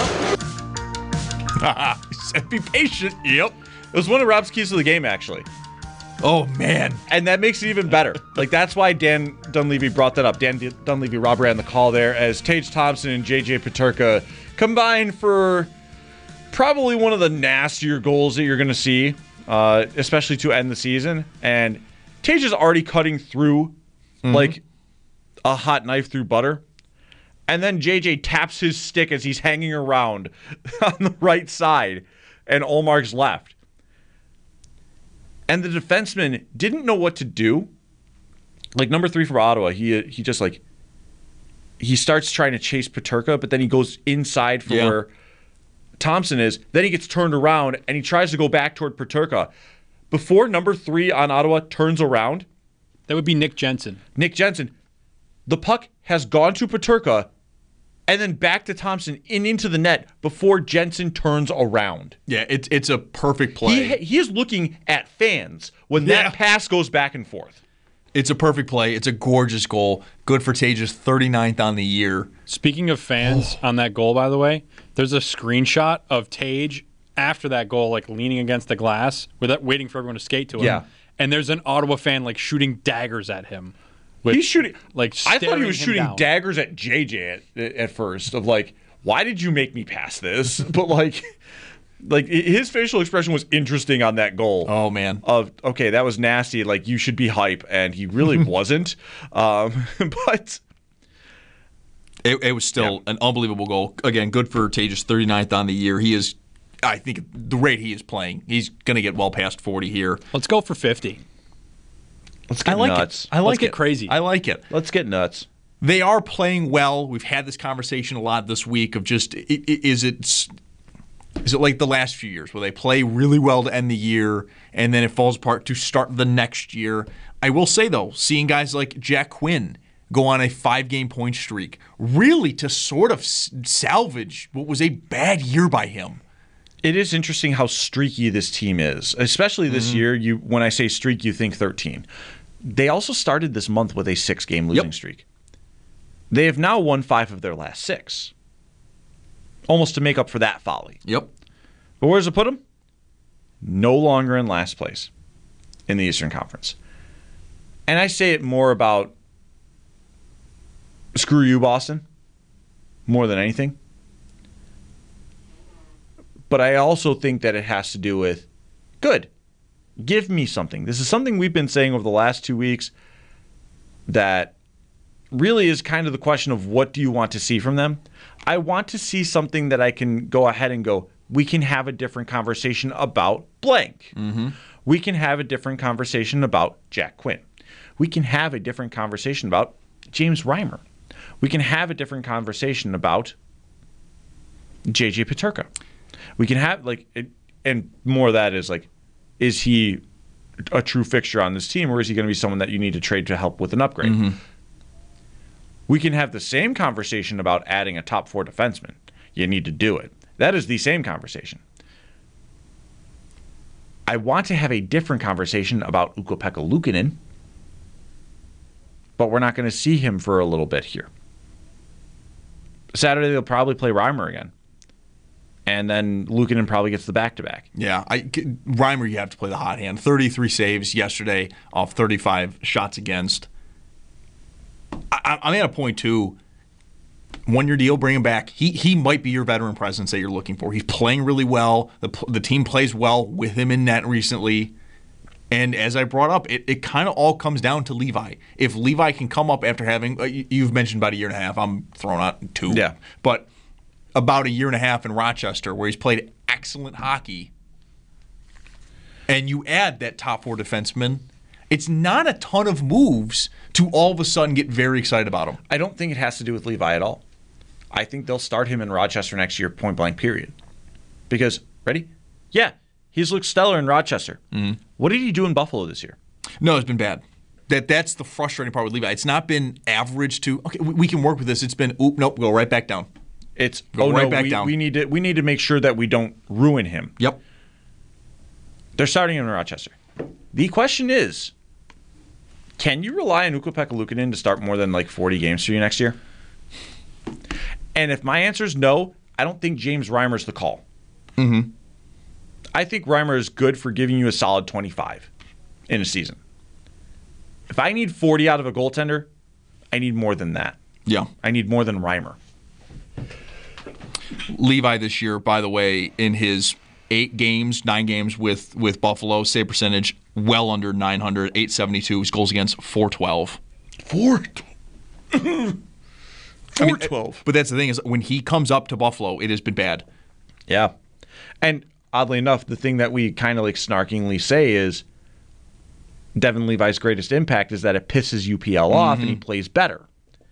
Yep. You said be patient. Yep. It was one of Rob's keys to the game, actually. Oh, man. And that makes it even better. Like, that's why Dan Dunleavy brought that up. Dan Dunleavy, Rob ran the call there as Tage Thompson and J.J. Paterka combined for probably one of the nastier goals that you're going to see, especially to end the season. And Tage is already cutting through like a hot knife through butter. And then J.J. taps his stick as he's hanging around on the right side and Ullmark's left. And the defenseman didn't know what to do. Like, number 3 for Ottawa, he just, like, he starts trying to chase Paterka, but then he goes inside from where Thompson is. Then he gets turned around, and he tries to go back toward Paterka. Before number 3 on Ottawa turns around... That would be Nick Jensen. Nick Jensen. The puck has gone to Paterka, and then back to Thompson and into the net before Jensen turns around. Yeah, it's a perfect play. He is looking at fans when that pass goes back and forth. It's a perfect play. It's a gorgeous goal. Good for Tage's 39th on the year. Speaking of fans on that goal, by the way, there's a screenshot of Tage after that goal, like leaning against the glass, waiting for everyone to skate to him. Yeah. And there's an Ottawa fan like shooting daggers at him. He's shooting. Like, I thought he was shooting down. daggers at JJ at first. Of like, why did you make me pass this? But like his facial expression was interesting on that goal. Oh man. Of okay, that was nasty. Like, you should be hype, and he really wasn't. But it was still an unbelievable goal. Again, good for Tage's 39th on the year. He is, I think, the rate he is playing, he's going to get well past 40 here. Let's go for 50. Let's get nuts. Let's get crazy. I like it. Let's get nuts. They are playing well. We've had this conversation a lot this week of just, is it like the last few years where they play really well to end the year and then it falls apart to start the next year? I will say, though, seeing guys like Jack Quinn go on a 5-game point streak, really to sort of salvage what was a bad year by him. It is interesting how streaky this team is, especially this year. When I say streak, you think 13. They also started this month with a 6-game losing streak. They have now won 5 of their last 6. Almost to make up for that folly. Yep. But where does it put them? No longer in last place in the Eastern Conference. And I say it more about screw you, Boston, more than anything. But I also think that it has to do with, good, give me something. This is something we've been saying over the last 2 weeks that really is kind of the question of what do you want to see from them? I want to see something that I can go ahead and go, we can have a different conversation about blank. Mm-hmm. We can have a different conversation about Jack Quinn. We can have a different conversation about James Reimer. We can have a different conversation about JJ Peterka. We can have, and more of that is is he a true fixture on this team, or is he going to be someone that you need to trade to help with an upgrade? Mm-hmm. We can have the same conversation about adding a top 4 defenseman. You need to do it. That is the same conversation. I want to have a different conversation about Ukko-Pekka Luukkonen, but we're not going to see him for a little bit here. Saturday, they'll probably play Reimer again. And then Luukkonen probably gets the back-to-back. Yeah, Reimer, you have to play the hot hand. 33 saves yesterday off 35 shots against. I'm at a point, too, 1-year deal, bring him back. He might be your veteran presence that you're looking for. He's playing really well. The team plays well with him in net recently. And as I brought up, it kind of all comes down to Levi. If Levi can come up after having, you've mentioned about a year and a half, I'm throwing out 2. Yeah. But about a year and a half in Rochester where he's played excellent hockey, and you add that top 4 defenseman, it's not a ton of moves to all of a sudden get very excited about him. I don't think it has to do with Levi at all. I think they'll start him in Rochester next year, point blank, period. Because, ready? Yeah, he's looked stellar in Rochester. Mm-hmm. What did he do in Buffalo this year? No, it's been bad. That's the frustrating part with Levi. It's not been average to, okay, we can work with this. It's been, nope, go right back down. It's, back down. We need to make sure that we don't ruin him. Yep. They're starting him in Rochester. The question is, can you rely on Ukko-Pekka Luukkonen to start more than 40 games for you next year? And if my answer is no, I don't think James Reimer's the call. Mm-hmm. I think Reimer is good for giving you a solid 25 in a season. If I need 40 out of a goaltender, I need more than that. Yeah. I need more than Reimer. Levi this year, by the way, in his 9 games with Buffalo, save percentage well under 900, 872. His goals against 412. 412. But that's the thing is when he comes up to Buffalo, it has been bad. Yeah. And oddly enough, the thing that we kind of snarkingly say is Devin Levi's greatest impact is that it pisses UPL off and he plays better.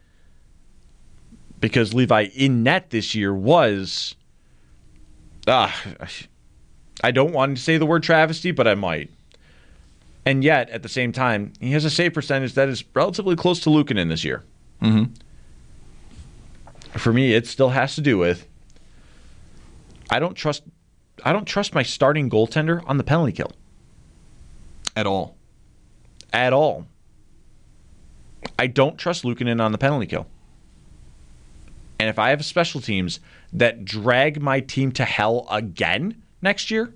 Because Levi in net this year was, I don't want to say the word travesty, but I might. And yet, at the same time, he has a save percentage that is relatively close to Luukkonen this year. Mm-hmm. For me, it still has to do with I don't trust my starting goaltender on the penalty kill. At all. At all. I don't trust Luukkonen on the penalty kill. And if I have special teams that drag my team to hell again next year,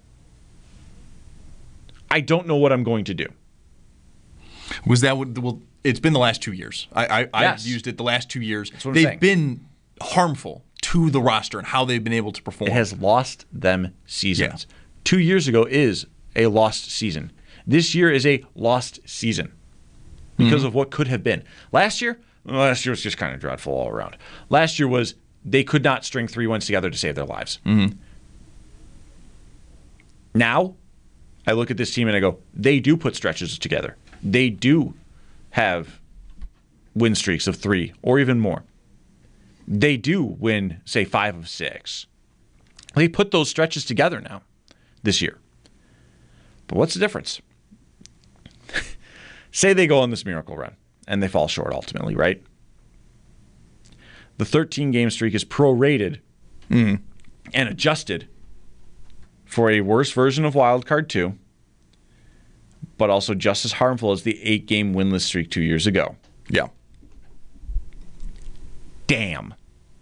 I don't know what I'm going to do. Was that what? Well, it's been the last 2 years. I've Yes. used it the last 2 years. That's what I'm They've saying. been harmful to the roster and how they've been able to perform. It has lost them seasons. Yeah. 2 years ago is a lost season. This year is a lost season because of what could have been. Last year was just kind of dreadful all around. Last year was they could not string 3 wins together to save their lives. Mm-hmm. Now, I look at this team and I go, they do put stretches together. They do have win streaks of 3 or even more. They do win, say, 5 of 6. They put those stretches together now this year. But what's the difference? Say they go on this miracle run and they fall short ultimately, right? The 13-game streak is prorated and adjusted for a worse version of Wild Card 2, but also just as harmful as the 8-game winless streak 2 years ago. Yeah. Damn.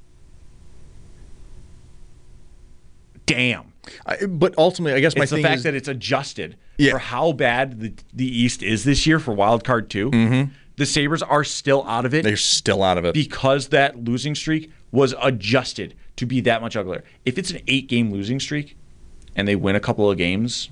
But ultimately, I guess my it's thing the fact is that it's adjusted Yeah. for how bad the East is this year for Wild Card 2. Mm-hmm. The Sabres are still out of it. They're still out of it. Because that losing streak was adjusted to be that much uglier. If it's an 8-game losing streak and they win a couple of games,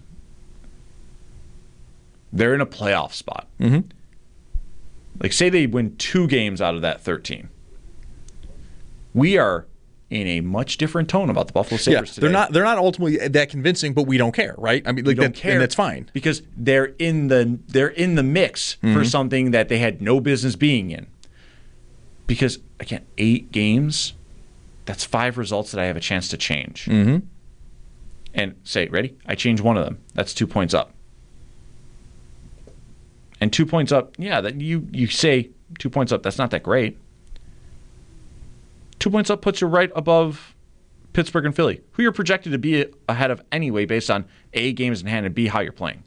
they're in a playoff spot. Mm-hmm. Like, say they win 2 games out of that 13. We are in a much different tone about the Buffalo Sabres today. They're not ultimately that convincing, but we don't care, right? I mean, like, We don't care, and that's fine because they're in the mix for something that they had no business being in. Because again, 8 games, that's 5 results that I have a chance to change. Mm-hmm. And say, ready? I change one of them. That's 2 points up. And 2 points up, yeah, that you say 2 points up, that's not that great. 2 points up puts you right above Pittsburgh and Philly, who you're projected to be ahead of anyway based on A, games in hand, and B, how you're playing.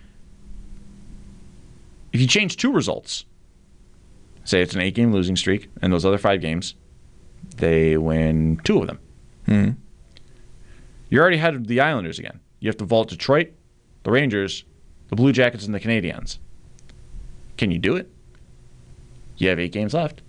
If you change 2 results, say it's an 8-game losing streak, and those other 5 games, they win 2 of them. Mm-hmm. You're already ahead of the Islanders again. You have to vault Detroit, the Rangers, the Blue Jackets, and the Canadiens. Can you do it? You have 8 games left.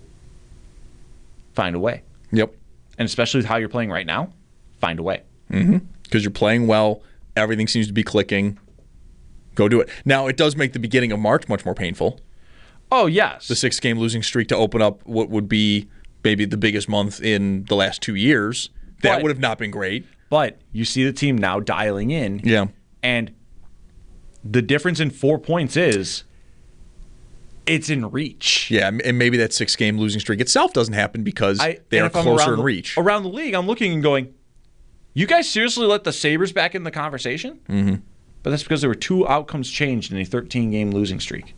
Find a way. Yep. And especially with how you're playing right now, find a way. Mm-hmm. Because you're playing well. Everything seems to be clicking. Go do it. Now, it does make the beginning of March much more painful. Oh, yes. The 6-game losing streak to open up what would be maybe the biggest month in the last 2 years. That would have not been great. But you see the team now dialing in. Yeah. And the difference in 4 points is it's in reach. Yeah, and maybe that 6-game losing streak itself doesn't happen because they are closer in reach. Around the league, I'm looking and going, you guys seriously let the Sabres back in the conversation? Mm-hmm. But that's because there were 2 outcomes changed in a 13-game losing streak.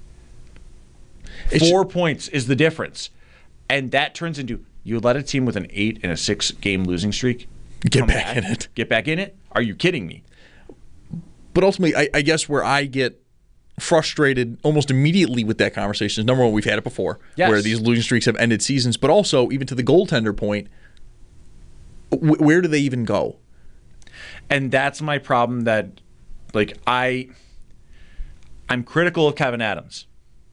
4 points is the difference. And that turns into, you let a team with an 8 and a 6-game losing streak get back in it. Get back in it? Are you kidding me? But ultimately, I guess where I get frustrated almost immediately with that conversation is, number one, we've had it before, where these losing streaks have ended seasons, but also, even to the goaltender point, where do they even go? And that's my problem that, like, I'm critical of Kevyn Adams.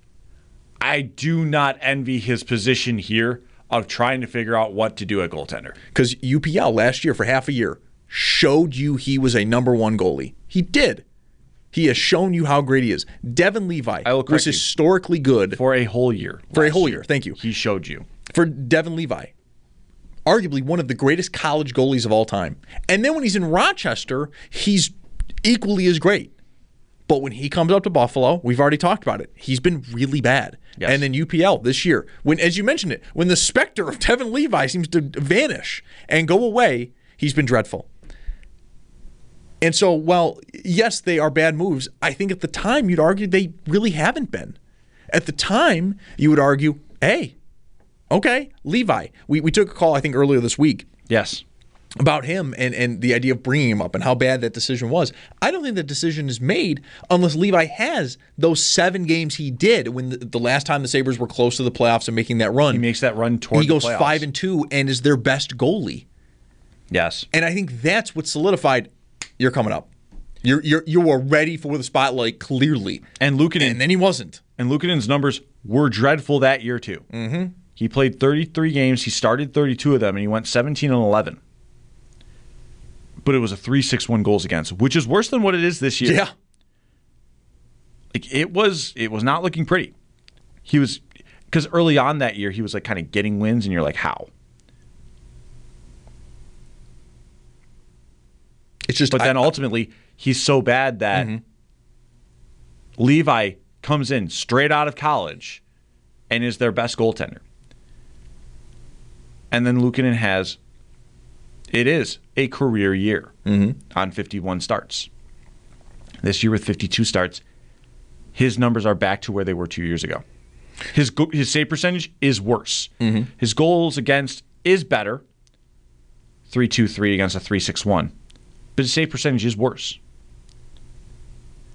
I do not envy his position here of trying to figure out what to do at goaltender. Because UPL last year, for half a year, showed you he was a number 1 goalie. He did. He has shown you how great he is. Devin Levi was historically good. For a whole year. For a whole year, thank you. He showed you. For Devin Levi, arguably one of the greatest college goalies of all time. And then when he's in Rochester, he's equally as great. But when he comes up to Buffalo, we've already talked about it, he's been really bad. Yes. And then UPL this year, when, as you mentioned it, when the specter of Devin Levi seems to vanish and go away, he's been dreadful. And so, while, yes, they are bad moves, I think at the time you'd argue they really haven't been. At the time, you would argue, hey, okay, Levi. We took a call, I think, earlier this week. Yes. About him and the idea of bringing him up and how bad that decision was. I don't think that decision is made unless Levi has those 7 games he did when the last time the Sabres were close to the playoffs and making that run. He makes that run toward the playoffs. He goes 5-2 and is their best goalie. Yes. And I think that's what solidified, you're coming up. You were ready for the spotlight, clearly. And Luukkonen. And then he wasn't. And Luukkonen's numbers were dreadful that year, too. Mm-hmm. He played 33 games. He started 32 of them, and he went 17-11. But it was a 3.61 goals against, which is worse than what it is this year. Yeah. Like, it was not looking pretty. He was, because early on that year, he was like kind of getting wins, and you're like, how? It's just, but then ultimately, he's so bad that Levi comes in straight out of college and is their best goaltender. And then Luukkonen has, it is a career year on 51 starts. This year with 52 starts, his numbers are back to where they were 2 years ago. His save percentage is worse. His goals against is better, 3.23 against a 3.61. But his save percentage is worse.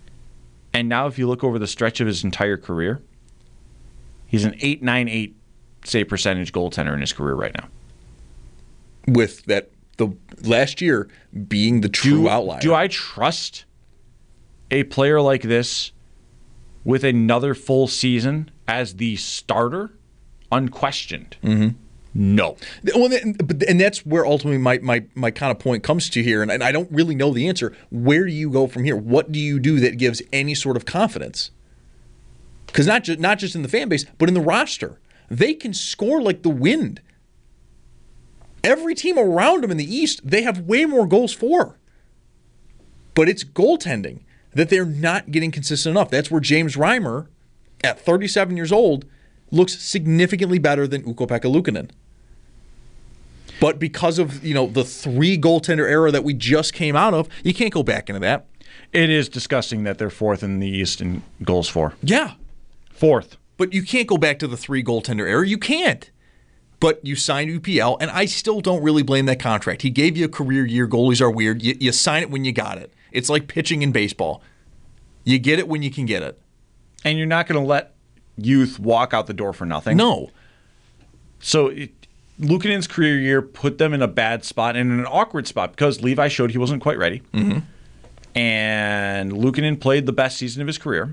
And now if you look over the stretch of his entire career, he's an .898 save percentage goaltender in his career right now. With that, the last year being the true outlier. Do I trust a player like this with another full season as the starter? Unquestioned. Mm-hmm. No. Well, and that's where ultimately my kind of point comes to here, and I don't really know the answer. Where do you go from here? What do you do that gives any sort of confidence? Because not just in the fan base, but in the roster. They can score like the wind. Every team around them in the East, they have way more goals for. But it's goaltending that they're not getting consistent enough. That's where James Reimer, at 37 years old, looks significantly better than Ukko-Pekka Luukkonen. But because of the 3 goaltender era that we just came out of, you can't go back into that. It is disgusting that they're 4th in the East in goals for. Yeah. 4th. But you can't go back to the 3 goaltender era. You can't. But you signed UPL, and I still don't really blame that contract. He gave you a career year. Goalies are weird. You sign it when you got it. It's like pitching in baseball. You get it when you can get it. And you're not going to let youth walk out the door for nothing. No. So Luukkonen's career year put them in a bad spot and in an awkward spot because Levi showed he wasn't quite ready. Mm-hmm. And Luukkonen played the best season of his career.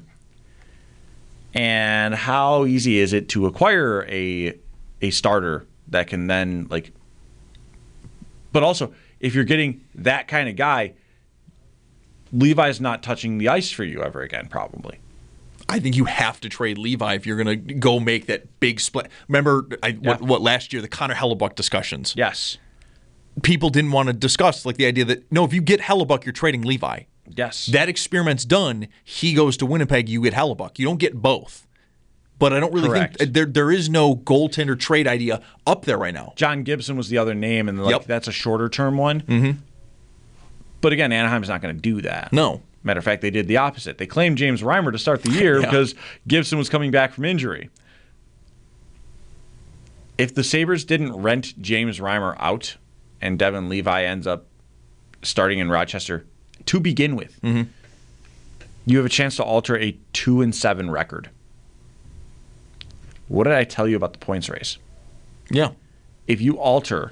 And how easy is it to acquire a starter that can then, like... But also, if you're getting that kind of guy, Levi's not touching the ice for you ever again, probably. I think you have to trade Levi if you're going to go make that big split. Remember what last year, the Connor Hellebuck discussions? Yes. People didn't want to discuss the idea that, no, if you get Hellebuck, you're trading Levi. Yes. That experiment's done. He goes to Winnipeg, you get Hellebuck. You don't get both. But I don't really think there is no goaltender trade idea up there right now. John Gibson was the other name, and that's a shorter-term one. Mm-hmm. But again, Anaheim's not going to do that. No. Matter of fact, they did the opposite. They claimed James Reimer to start the year because Gibson was coming back from injury. If the Sabres didn't rent James Reimer out and Devin Levi ends up starting in Rochester to begin with, you have a chance to alter a 2-7 record. What did I tell you about the points race? Yeah. If you alter,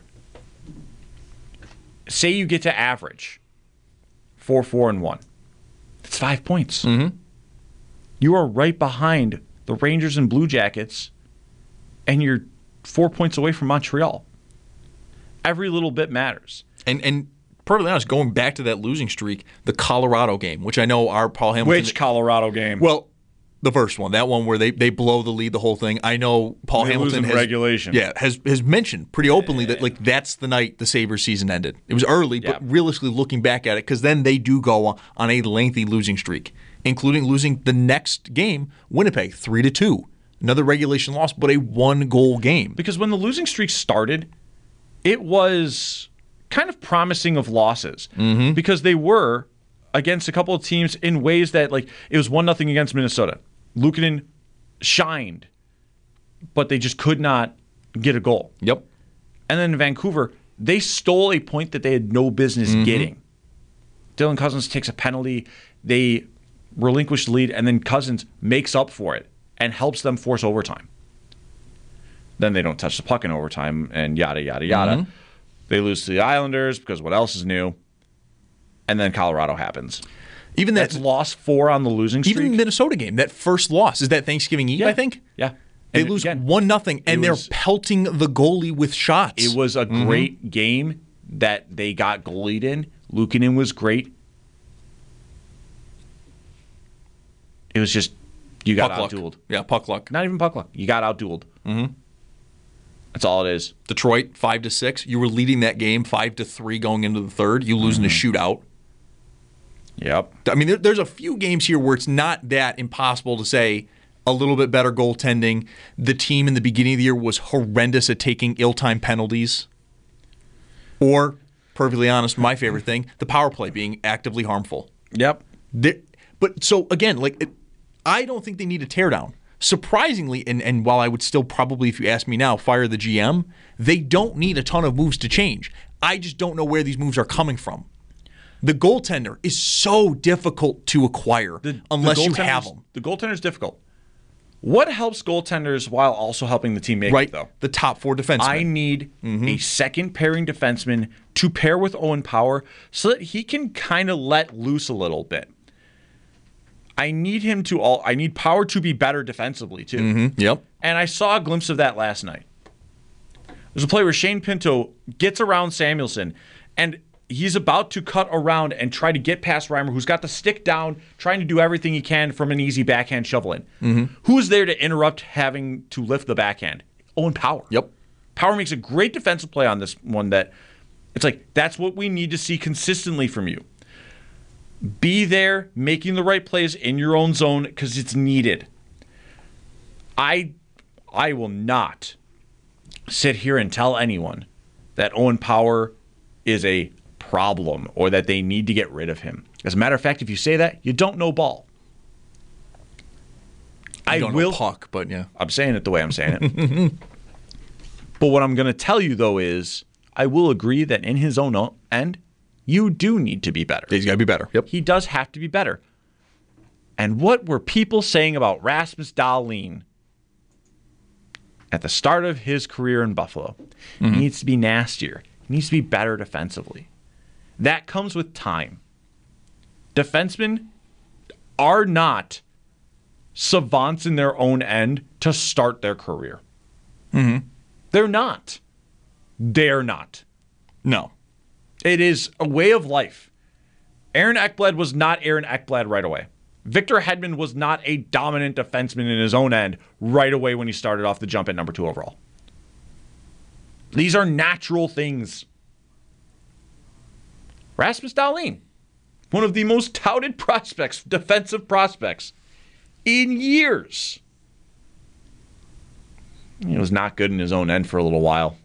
say you get to average 4-4-1. It's 5 points. Mm-hmm. You are right behind the Rangers and Blue Jackets, and you're 4 points away from Montreal. Every little bit matters. And perfectly honest, going back to that losing streak, the Colorado game, which I know our Paul Hamilton... Which Colorado game? Well, the first one, that one where they blow the lead, the whole thing. I know Paul Hamilton has mentioned pretty openly that that's the night the Sabres season ended. It was early, but realistically looking back at it, because then they do go on a lengthy losing streak, including losing the next game, Winnipeg, 3-2. Another regulation loss, but a 1-goal game. Because when the losing streak started, it was kind of promising of losses because they were against a couple of teams in ways that, it was 1-0 against Minnesota. Luukkonen shined, but they just could not get a goal. Yep. And then in Vancouver, they stole a point that they had no business getting. Dylan Cousins takes a penalty. They relinquish the lead, and then Cousins makes up for it and helps them force overtime. Then they don't touch the puck in overtime, and yada, yada, yada. They lose to the Islanders because what else is new? And then Colorado happens. Even that's lost 4 on the losing streak. Even the Minnesota game, that first loss, is that Thanksgiving Eve, I think? Yeah. They lose 1-0, and they're pelting the goalie with shots. It was a great game that they got goalied in. Luukkonen was great. It was just, you got outdueled. Yeah, puck luck. Not even puck luck. You got outdueled. That's all it is. Detroit, 5-6. You were leading that game 5-3 going into the third. You lose in a shootout. Yep. I mean, there's a few games here where it's not that impossible to say a little bit better goaltending. The team in the beginning of the year was horrendous at taking ill-timed penalties. Or, perfectly honest, my favorite thing, the power play being actively harmful. Yep. But so, again, I don't think they need a teardown. Surprisingly, and while I would still probably, if you ask me now, fire the GM, they don't need a ton of moves to change. I just don't know where these moves are coming from. The goaltender is so difficult to acquire unless you have them. The goaltender is difficult. What helps goaltenders while also helping the team make it, though? The top 4 defensemen. I need a second pairing defenseman to pair with Owen Power so that he can kind of let loose a little bit. I need Power to be better defensively, too. Yep. And I saw a glimpse of that last night. There's a play where Shane Pinto gets around Samuelsson, and he's about to cut around and try to get past Reimer, who's got the stick down, trying to do everything he can from an easy backhand shovel in. Who's there to interrupt having to lift the backhand? Owen Power. Yep. Power makes a great defensive play on this one that it's like, that's what we need to see consistently from you. Be there, making the right plays in your own zone because it's needed. I will not sit here and tell anyone that Owen Power is a problem or that they need to get rid of him. As a matter of fact, if you say that, you don't know ball. I don't know puck, but yeah. I'm saying it the way I'm saying it. But what I'm going to tell you, though, is I will agree that in his own end, you do need to be better. He's got to be better. Yep. He does have to be better. And what were people saying about Rasmus Dahlin at the start of his career in Buffalo? He needs to be nastier. He needs to be better defensively. That comes with time. Defensemen are not savants in their own end to start their career. They're not. They're not. No. It is a way of life. Aaron Ekblad was not Aaron Ekblad right away. Victor Hedman was not a dominant defenseman in his own end right away when he started off the jump at number 2 overall. These are natural things. Rasmus Dahlin, one of the most touted prospects, defensive prospects, in years. He was not good in his own end for a little while.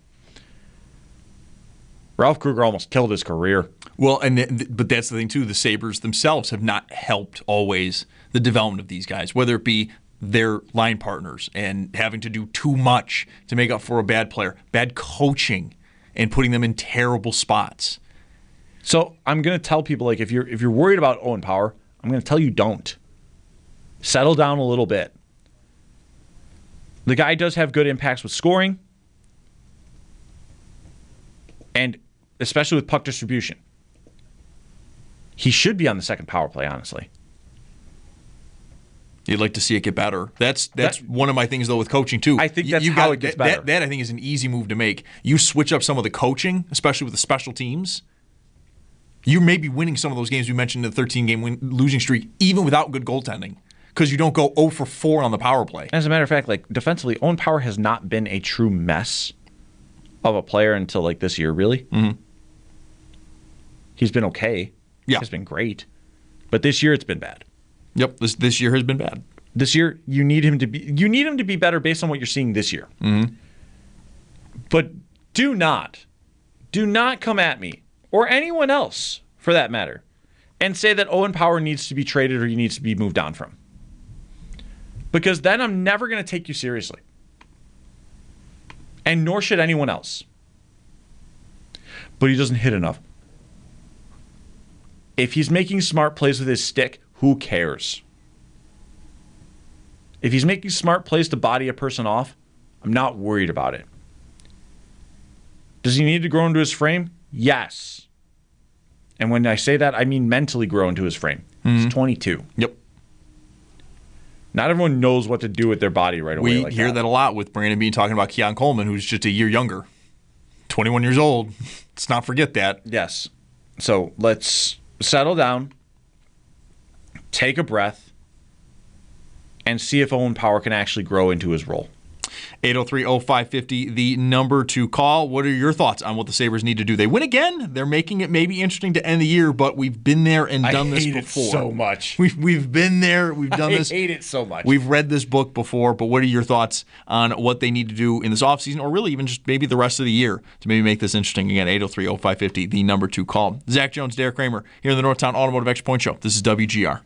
Ralph Kruger almost killed his career. Well, but that's the thing, too. The Sabres themselves have not helped always the development of these guys, whether it be their line partners and having to do too much to make up for a bad player, bad coaching, and putting them in terrible spots. So I'm going to tell people, like, if you're worried about Owen Power, I'm going to tell you don't. Settle down a little bit. The guy does have good impacts with scoring, and especially with puck distribution. He should be on the second power play, honestly. You'd like to see it get better. That's one of my things, though, with coaching, too. I think that's how it gets better. That, I think, is an easy move to make. You switch up some of the coaching, especially with the special teams. You may be winning some of those games we mentioned in the 13-game losing streak, even without good goaltending, because you don't go 0 for 4 on the power play. As a matter of fact, like, defensively, Owen Power has not been a true mess of a player until, like, this year, really. He's been okay. Yeah. He's been great. But this year, it's been bad. Yep, this year has been bad. This year, you need him to be better based on what you're seeing this year. But do not come at me, or anyone else for that matter, and say that Owen Power needs to be traded or he needs to be moved on from. Because then I'm never going to take you seriously. And nor should anyone else. But he doesn't hit enough. If he's making smart plays with his stick, who cares? If he's making smart plays to body a person off, I'm not worried about it. Does he need to grow into his frame? Yes. And when I say that, I mean mentally grow into his frame. He's 22. Yep. Not everyone knows what to do with their body right away. We hear that a lot with Brandon Bean talking about Keon Coleman, who's just a year younger. 21 years old. Let's not forget that. Yes. So let's settle down, take a breath, and see if Owen Power can actually grow into his role. 803-0550, the number to call. What are your thoughts on what the Sabres need to do? They win again. They're making it maybe interesting to end the year, but we've been there and done this before. I hate it so much. We've been there. We've done this. I hate it so much. We've read this book before, but what are your thoughts on what they need to do in this offseason, or really even just maybe the rest of the year to maybe make this interesting? Again, 803-0550, the number to call. Zach Jones, Derek Kramer, here in the Northtown Automotive Extra Point Show. This is WGR.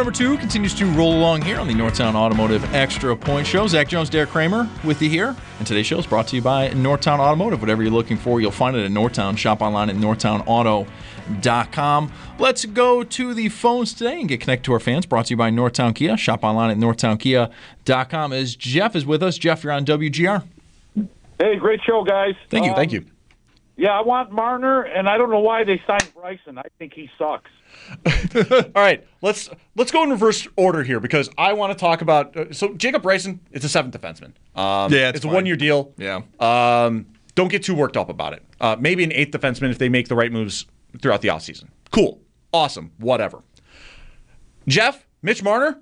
number 2 continues to roll along here on the Northtown Automotive Extra Point Show. Zach Jones, Derek Kramer with you here. And today's show is brought to you by Northtown Automotive. Whatever you're looking for, you'll find it at Northtown. Shop online at northtownauto.com. Let's go to the phones today and get connected to our fans. Brought to you by Northtown Kia. Shop online at northtownkia.com. As Jeff is with us. Jeff, you're on WGR. Hey, great show, guys. Thank you. Thank you. Yeah, I want Marner, and I don't know why they signed Bryson. I think he sucks. All right, let's go in reverse order here because I want to talk about. So Jacob Bryson, it's a 7th defenseman. It's a 1-year deal. Yeah. Don't get too worked up about it. Maybe an 8th defenseman if they make the right moves throughout the offseason. Cool, awesome, whatever. Jeff, Mitch Marner,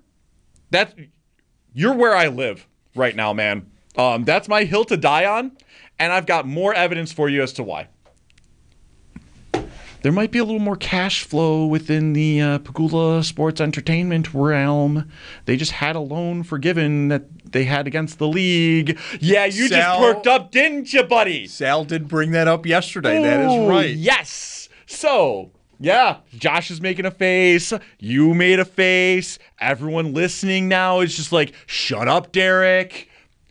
you're where I live right now, man. That's my hill to die on, and I've got more evidence for you as to why. There might be a little more cash flow within the Pagula Sports Entertainment realm. They just had a loan forgiven that they had against the league. Yeah, you just perked up, didn't you, buddy? Sal did bring that up yesterday. That is right. Yes. So, yeah, Josh is making a face. You made a face. Everyone listening now is just like, shut up, Derek.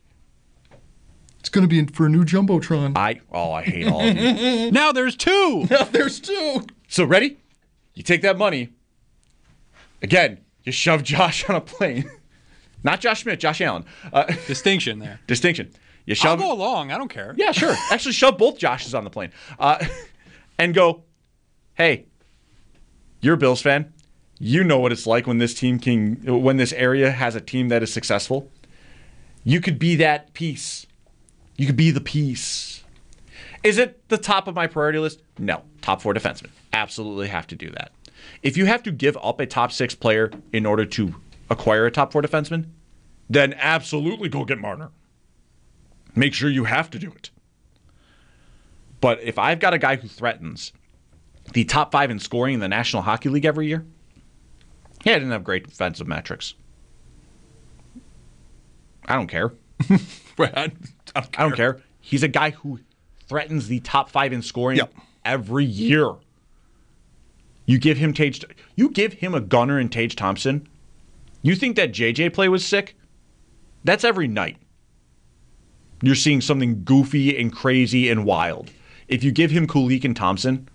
It's going to be for a new Jumbotron. I hate all of you. Now there's 2. Now there's 2. So ready? You take that money. Again, you shove Josh on a plane. Not Josh Smith, Josh Allen. Distinction there. Distinction. You I'll shove. go along. I don't care. Yeah, sure. Actually, shove both Joshes on the plane. And go, hey, you're a Bills fan. You know what it's like when this area has a team that is successful. You could be that piece. You could be the piece. Is it the top of my priority list? No. Top 4 defensemen. Absolutely have to do that. If you have to give up a top 6 player in order to acquire a top 4 defenseman, then absolutely go get Marner. Make sure you have to do it. But if I've got a guy who threatens the top 5 in scoring in the National Hockey League every year, I didn't have great defensive metrics. I don't care. I don't care. He's a guy who threatens the top 5 in scoring every year. You give him a gunner in Tage Thompson. You think that JJ play was sick? That's every night. You're seeing something goofy and crazy and wild. If you give him Kulik and Thompson,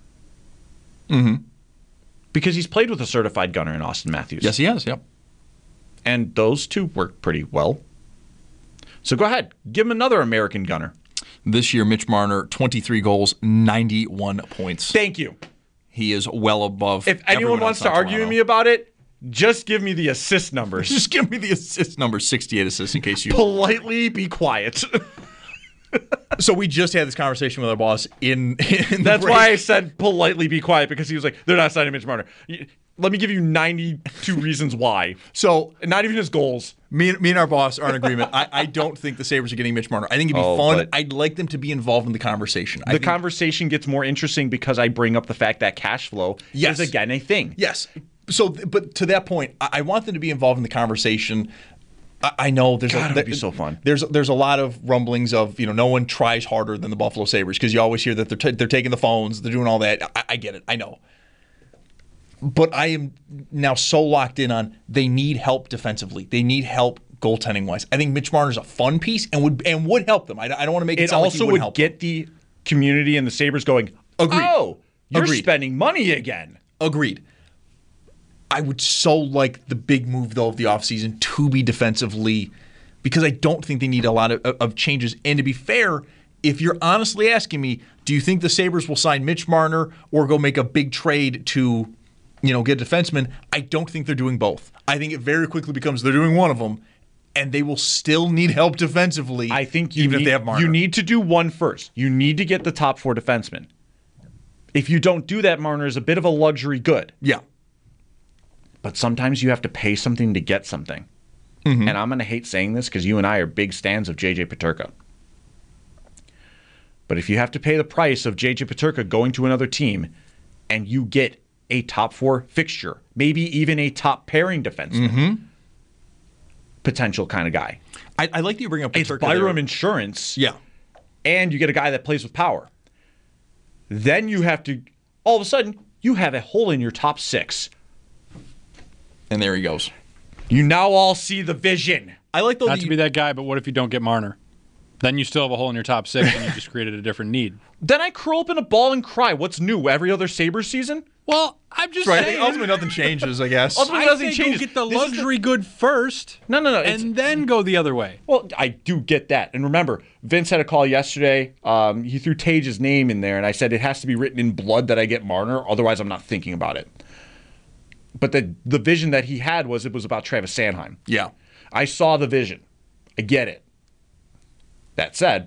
because he's played with a certified gunner in Austin Matthews. Yes, he has. Yep. And those two work pretty well. So go ahead. Give him another American gunner. This year, Mitch Marner, 23 goals, 91 points. Thank you. He is well above. If anyone wants to argue with me about it, just give me the assist numbers. Just give me the assist numbers, 68 assists in case you... Politely be quiet. So we just had this conversation with our boss in That's why I said politely be quiet, because he was like, they're not signing Mitch Marner. Let me give you 92 reasons why. So, not even his goals. Me and our boss are in agreement. I don't think the Sabres are getting Mitch Marner. I think it'd be fun. I'd like them to be involved in the conversation. The conversation gets more interesting because I bring up the fact that cash flow is, again, a thing. Yes. So, but to that point, I want them to be involved in the conversation. I know that'd be so fun. There's a lot of rumblings of no one tries harder than the Buffalo Sabres, because you always hear that they're taking the phones, they're doing all that. I get it. I know. But I am now so locked in on they need help defensively. They need help goaltending wise. I think Mitch Marner's a fun piece and would help them. I don't want to make it sound like he wouldn't help them. It also would get the community and the Sabres going, Agreed. Oh, you're spending money again. Agreed. I would so like the big move, though, of the offseason to be defensively, because I don't think they need a lot of changes. And to be fair, if you're honestly asking me, do you think the Sabres will sign Mitch Marner or go make a big trade to get a defenseman? I don't think they're doing both. I think it very quickly becomes they're doing one of them, and they will still need help defensively. I think if they have Marner. You need to do one first. You need to get the top 4 defensemen. If you don't do that, Marner is a bit of a luxury good. Yeah. But sometimes you have to pay something to get something. Mm-hmm. And I'm going to hate saying this because you and I are big stans of J.J. Peterka. But if you have to pay the price of J.J. Peterka going to another team and you get a top 4 fixture, maybe even a top pairing defenseman, potential kind of guy. I like that you bring up Peterka. It's Byram Insurance. Yeah. And you get a guy that plays with power. Then you have to, all of a sudden, you have a hole in your top 6. And there he goes. You now all see the vision. I like Not to be that guy, but what if you don't get Marner? Then you still have a hole in your top 6 and you just created a different need. Then I curl up in a ball and cry. What's new? Every other Sabres season? Well, I'm just Right. saying. Ultimately, nothing changes, I guess. Ultimately, I nothing say changes. go get the This is luxury good first. No. And then go the other way. Well, I do get that. And remember, Vince had a call yesterday. He threw Tage's name in there, and I said it has to be written in blood that I get Marner. Otherwise, I'm not thinking about it. But the vision that he had was it was about Travis Sanheim. Yeah. I saw the vision. I get it. That said,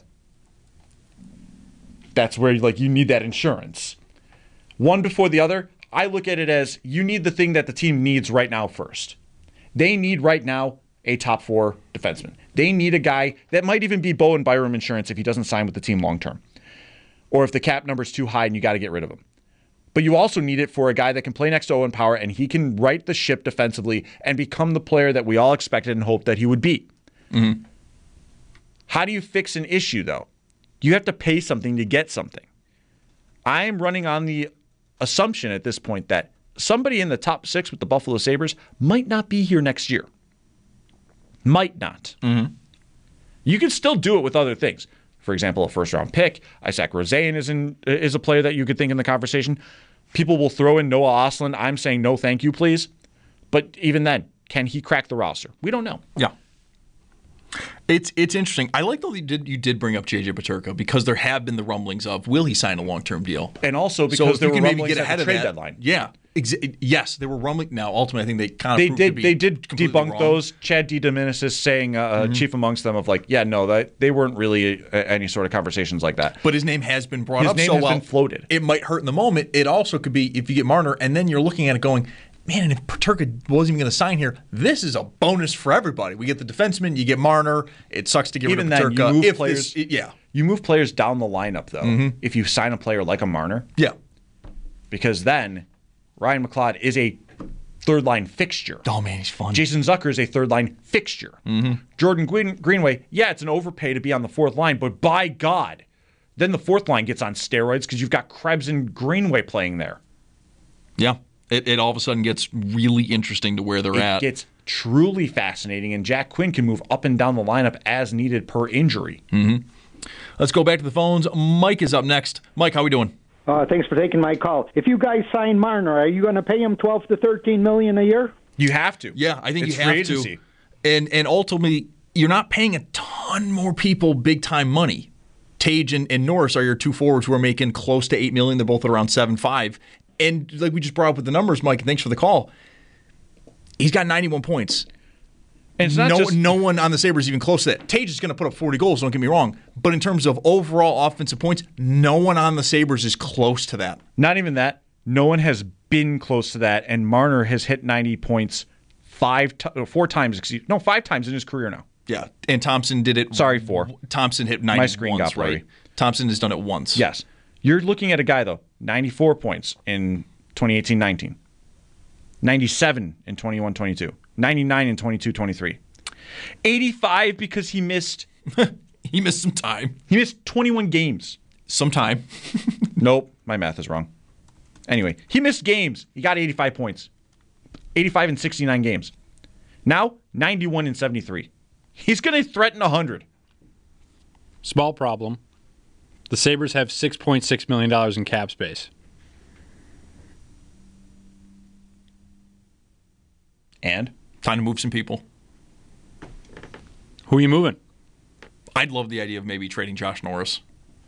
that's where you need that insurance. One before the other, I look at it as you need the thing that the team needs right now first. They need right now a top 4 defenseman. They need a guy that might even be Bowen Byram insurance if he doesn't sign with the team long term. Or if the cap number's too high and you got to get rid of him. But you also need it for a guy that can play next to Owen Power and he can right the ship defensively and become the player that we all expected and hoped that he would be. Mm-hmm. How do you fix an issue, though? You have to pay something to get something. I am running on the assumption at this point that somebody in the top 6 with the Buffalo Sabres might not be here next year. Might not. Mm-hmm. You can still do it with other things. For example, a first-round pick. Isaac Rosen is a player that you could think in the conversation. People will throw in Noah Ostlund. I'm saying no thank you, please. But even then, can he crack the roster? We don't know. Yeah. It's interesting. I like that you did bring up JJ Peterka because there have been the rumblings of will he sign a long-term deal, and also because there were rumblings at the trade deadline. Yeah, yes, there were rumbling. Now, ultimately, I think they did debunk wrong. those. Chad DiDomenicis saying chief amongst them of they weren't really any sort of conversations like that. But his name has been brought up. His name has been floated. It might hurt in the moment. It also could be if you get Marner, and then you're looking at it going, man, and if Peterka wasn't even going to sign here, this is a bonus for everybody. We get the defenseman, you get Marner. It sucks to get rid of Peterka. You move players. You move players down the lineup though. Mm-hmm. If you sign a player like a Marner, yeah, because then Ryan McLeod is a third line fixture. Oh man, he's fun. Jason Zucker is a third line fixture. Mm-hmm. Jordan Greenway, yeah, it's an overpay to be on the fourth line, but by God, then the fourth line gets on steroids because you've got Krebs and Greenway playing there. Yeah. It all of a sudden gets really interesting to where they're at. It gets truly fascinating, and Jack Quinn can move up and down the lineup as needed per injury. Mm-hmm. Let's go back to the phones. Mike is up next. Mike, how we doing? Thanks for taking my call. If you guys sign Marner, are you going to pay him $12 to $13 million a year? You have to. Yeah, I think it's you have agency. to. And ultimately, you're not paying a ton more people big-time money. Tage and Norris are your 2 forwards who are making close to $8 million. They're both at around 7.5. And like we just brought up with the numbers, Mike, thanks for the call. He's got 91 points. And it's not no one on the Sabres even close to that. Tage is going to put up 40 goals, don't get me wrong. But in terms of overall offensive points, no one on the Sabres is close to that. Not even that. No one has been close to that. And Marner has hit 90 points 5 times in his career now. Yeah. And Thompson did it. Sorry, 4. Thompson hit 90 My screen once, got blurry. right? Thompson has done it once. Yes. You're looking at a guy, though, 94 points in 2018-19, 97 in 21-22, 99 in 22-23, 85 because he missed he missed some time. He missed 21 games. Some time. Nope, my math is wrong. Anyway, he missed games. He got 85 points. 85 in 69 games. Now, 91 in 73. He's going to threaten 100. Small problem. The Sabres have $6.6 million in cap space. And? Time to move some people. Who are you moving? I'd love the idea of maybe trading Josh Norris.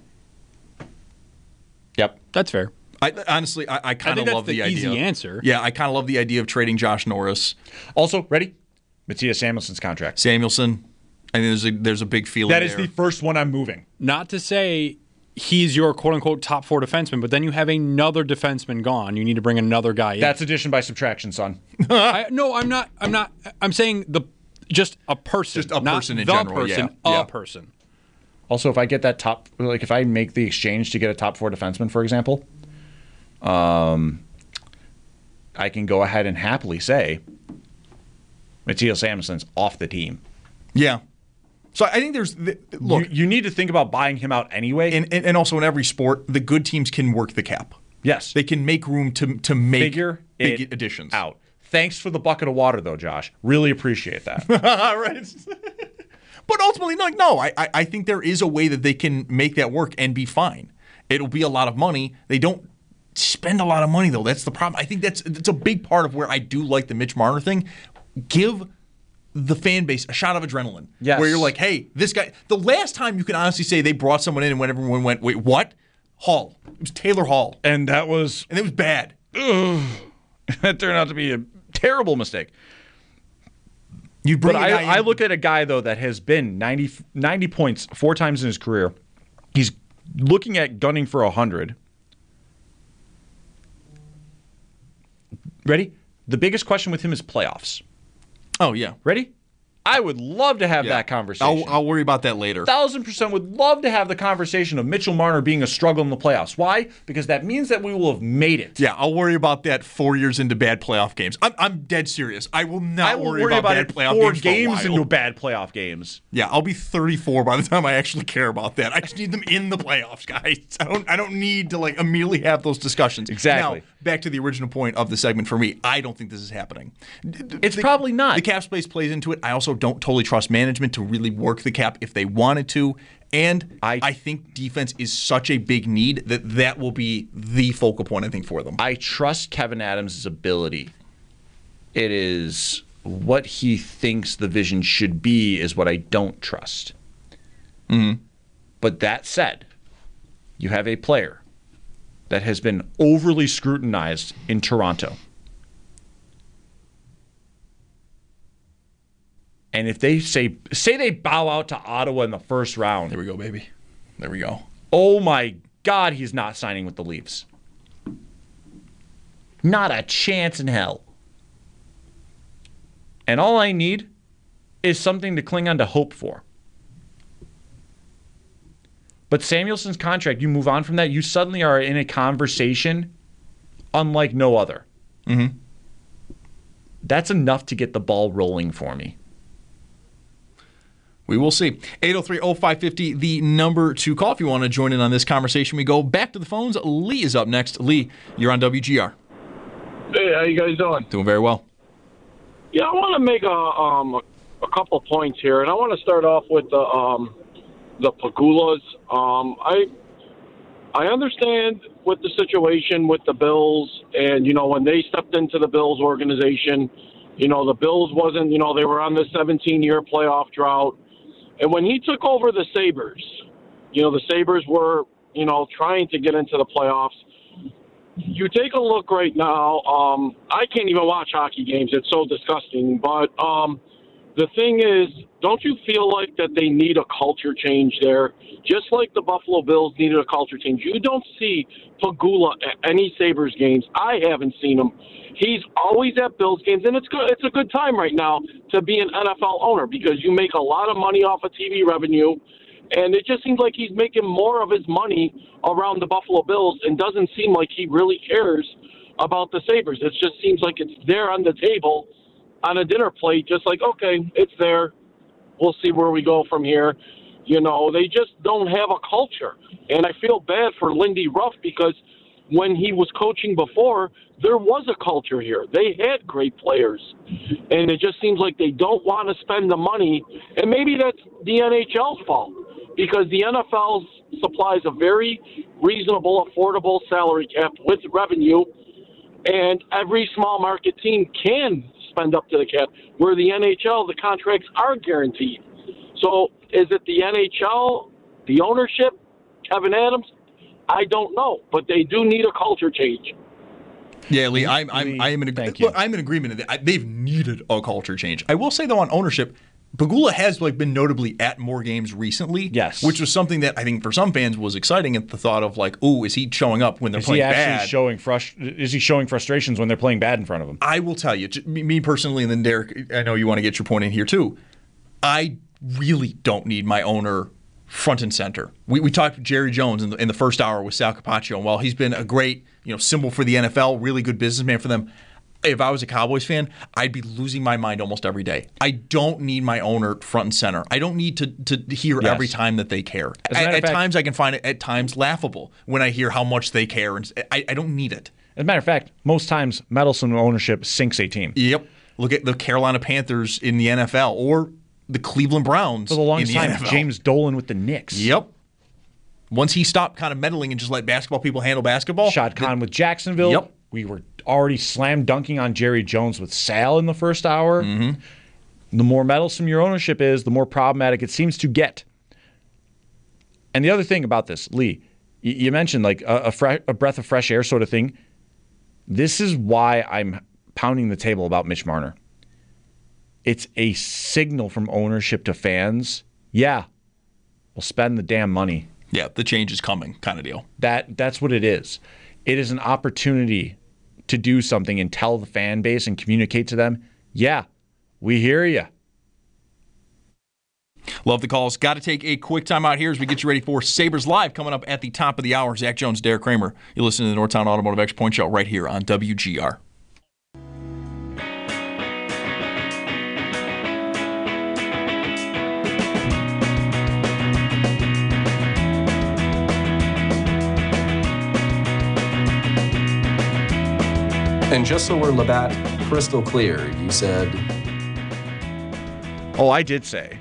Yep. That's fair. Honestly, I kind of love the idea. Easy answer. Yeah, I kind of love the idea of trading Josh Norris. Also, ready? Matthias Samuelson's contract. Samuelson. I think there's a big feeling That is the first one I'm moving. Not to say he's your quote-unquote top 4 defenseman, but then you have another defenseman gone. You need to bring another guy in. That's addition by subtraction, son. No, I'm not. I'm saying just a person. Just a not person in the general, person, yeah. a person. Also, if I get that if I make the exchange to get a top 4 defenseman, for example, I can go ahead and happily say Matthias Samuelson's off the team. Yeah. So I think there's look. You need to think about buying him out anyway, and also in every sport, the good teams can work the cap. Yes, they can make room to make Figure big it additions out. Thanks for the bucket of water, though, Josh. Really appreciate that. Right. But ultimately, no. I think there is a way that they can make that work and be fine. It'll be a lot of money. They don't spend a lot of money, though. That's the problem. I think that's a big part of where I do like the Mitch Marner thing. Give the fan base a shot of adrenaline. Yes. Where you're like, hey, this guy. The last time you can honestly say they brought someone in and when everyone went, wait, what? Hall. It was Taylor Hall. And it was bad. That turned out to be a terrible mistake. But I look at a guy, though, that has been 90 points 4 times in his career. He's looking at gunning for 100. Ready? The biggest question with him is playoffs. Oh, yeah. Ready? I would love to have that conversation. I'll worry about that later. 1,000% would love to have the conversation of Mitchell Marner being a struggle in the playoffs. Why? Because that means that we will have made it. Yeah, I'll worry about that 4 years into bad playoff games. I'm dead serious. I will not worry about bad playoff games 4 games into bad playoff games. Yeah, I'll be 34 by the time I actually care about that. I just need them in the playoffs, guys. I don't need to immediately have those discussions. Exactly. Now, back to the original point of the segment for me. I don't think this is happening. It's probably not. The cap space plays into it. I also don't totally trust management to really work the cap if they wanted to. And I think defense is such a big need that will be the focal point, I think, for them. I trust Kevin Adams' ability. It is what he thinks the vision should be is what I don't trust. Mm-hmm. But that said, you have a player that has been overly scrutinized in Toronto. And if they say they bow out to Ottawa in the first round. There we go, baby. There we go. Oh my God, he's not signing with the Leafs. Not a chance in hell. And all I need is something to cling on to hope for. But Samuelson's contract, you move on from that, you suddenly are in a conversation unlike no other. Mm-hmm. That's enough to get the ball rolling for me. We will see. 803-0550, the number to call if you want to join in on this conversation. We go back to the phones. Lee is up next. Lee, you're on WGR. Hey, how you guys doing? Doing very well. Yeah, I want to make a couple points here, and I want to start off with the Pegulas. I understand with the situation with the Bills, and when they stepped into the Bills organization, the Bills wasn't, they were on the 17-year playoff drought. And when he took over the Sabres, the Sabres were, trying to get into the playoffs. You take a look right now, I can't even watch hockey games. It's so disgusting. But the thing is, don't you feel like that they need a culture change there? Just like the Buffalo Bills needed a culture change. You don't see Pegula at any Sabres games. I haven't seen him. He's always at Bills games, and it's good. It's a good time right now to be an NFL owner because you make a lot of money off of TV revenue, and it just seems like he's making more of his money around the Buffalo Bills and doesn't seem like he really cares about the Sabres. It just seems like it's there on the table on a dinner plate, just like, okay, it's there. We'll see where we go from here. They just don't have a culture. And I feel bad for Lindy Ruff because when he was coaching before, there was a culture here. They had great players. And it just seems like they don't want to spend the money. And maybe that's the NHL's fault because the NFL supplies a very reasonable, affordable salary cap with revenue. And every small market team can spend up to the cap, where the NHL, the contracts are guaranteed. So is it the NHL, the ownership, Kevin Adams? I don't know, but they do need a culture change. Yeah, Lee, I'm in agreement. Look, I'm in agreement. They've needed a culture change. I will say though, on ownership, Pegula has been notably at more games recently. Yes, which was something that I think for some fans was exciting at the thought of ooh, is he showing up when they're playing bad? Is he showing frustrations when they're playing bad in front of him? I will tell you, me personally, and then Derek, I know you want to get your point in here too. I really don't need my owner front and center. We talked to Jerry Jones in the first hour with Sal Capaccio, and while he's been a great symbol for the NFL, really good businessman for them, if I was a Cowboys fan, I'd be losing my mind almost every day. I don't need my owner front and center. I don't need to hear every time that they care. At times, I can find it at times laughable when I hear how much they care, and I don't need it. As a matter of fact, most times meddlesome ownership sinks a team. Yep. Look at the Carolina Panthers in the NFL or the Cleveland Browns for the longest in the time. NFL. James Dolan with the Knicks. Yep. Once he stopped kind of meddling and just let basketball people handle basketball. Shad Khan with Jacksonville. Yep. We were already slam dunking on Jerry Jones with Sal in the first hour. Mm-hmm. The more meddlesome your ownership is, the more problematic it seems to get. And the other thing about this, Lee, you mentioned like a breath of fresh air sort of thing. This is why I'm pounding the table about Mitch Marner. It's a signal from ownership to fans. Yeah, we'll spend the damn money. Yeah, the change is coming kind of deal. That's what it is. It is an opportunity to do something and tell the fan base and communicate to them, yeah, we hear you. Love the calls. Got to take a quick time out here as we get you ready for Sabres Live coming up at the top of the hour. Zach Jones, Derek Kramer. You're listening to the Northtown Automotive Extra Point Show right here on WGR. And just so we're Labatt crystal clear, you said... Oh, I did say.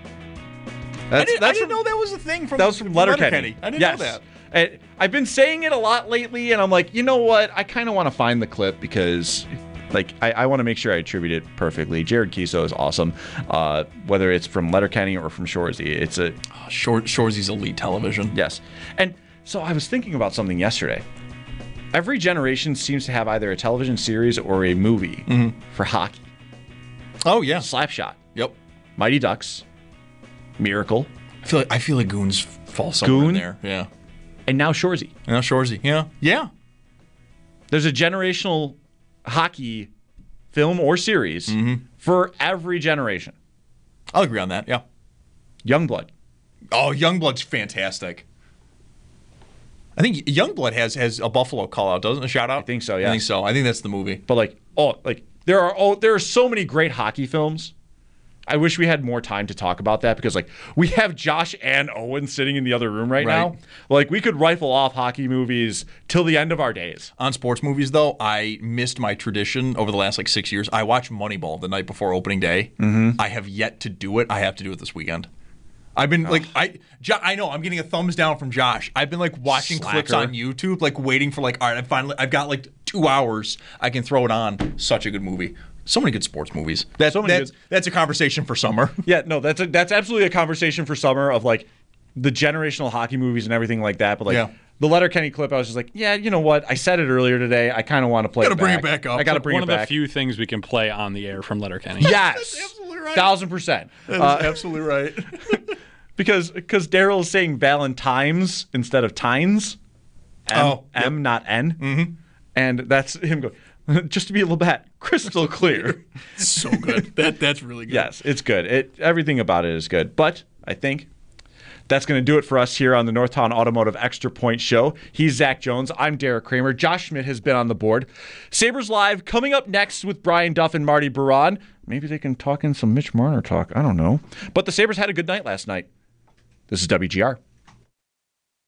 I didn't know that was a thing from that was from Letterkenny. I didn't know that. I've been saying it a lot lately, and I'm like, you know what? I kind of want to find the clip because, like, I want to make sure I attribute it perfectly. Jared Kiso is awesome, whether it's from Letterkenny or from Shoresy. It's a Shoresy's elite television. Yes, and so I was thinking about something yesterday. Every generation seems to have either a television series or a movie for hockey. Oh yeah, Slapshot. Yep. Mighty Ducks. Miracle. I feel like Goons fall somewhere in there. Yeah. And now Shoresy. Yeah. Yeah. There's a generational hockey film or series for every generation. I'll agree on that. Yeah. Youngblood. Oh, Youngblood's fantastic. I think Youngblood has a Buffalo call out, doesn't it? A shout out? I think so, yeah. I think so. I think that's the movie. But there are so many great hockey films. I wish we had more time to talk about that because we have Josh and Owen sitting in the other room right now. Like we could rifle off hockey movies till the end of our days. On sports movies though, I missed my tradition over the last 6 years. I watched Moneyball the night before opening day. I have yet to do it. I have to do it this weekend. I've been I know I'm getting a thumbs down from Josh. I've been watching clips on YouTube, waiting for all right, I've got 2 hours. I can throw it on. Such a good movie. So many good sports movies. That's a conversation for summer. Yeah, no, that's absolutely a conversation for summer of the generational hockey movies and everything like that. But the Letterkenny clip, I was just yeah, you know what? I said it earlier today. I kind of want to play it back. Bring it back up. I got to bring it back. One of the few things we can play on the air from Letterkenny. Yes, that's absolutely right. 1,000%. That is absolutely right. because Daryl is saying Valentine's instead of Tines. M, not N. And that's him going. Just to be a little bit crystal clear. So good. That's really good. Yes, it's good. Everything about it is good. But I think that's going to do it for us here on the Northtown Automotive Extra Point Show. He's Zach Jones. I'm Derek Kramer. Josh Schmidt has been on the board. Sabres Live coming up next with Brian Duff and Marty Baron. Maybe they can talk in some Mitch Marner talk. I don't know. But the Sabres had a good night last night. This is WGR.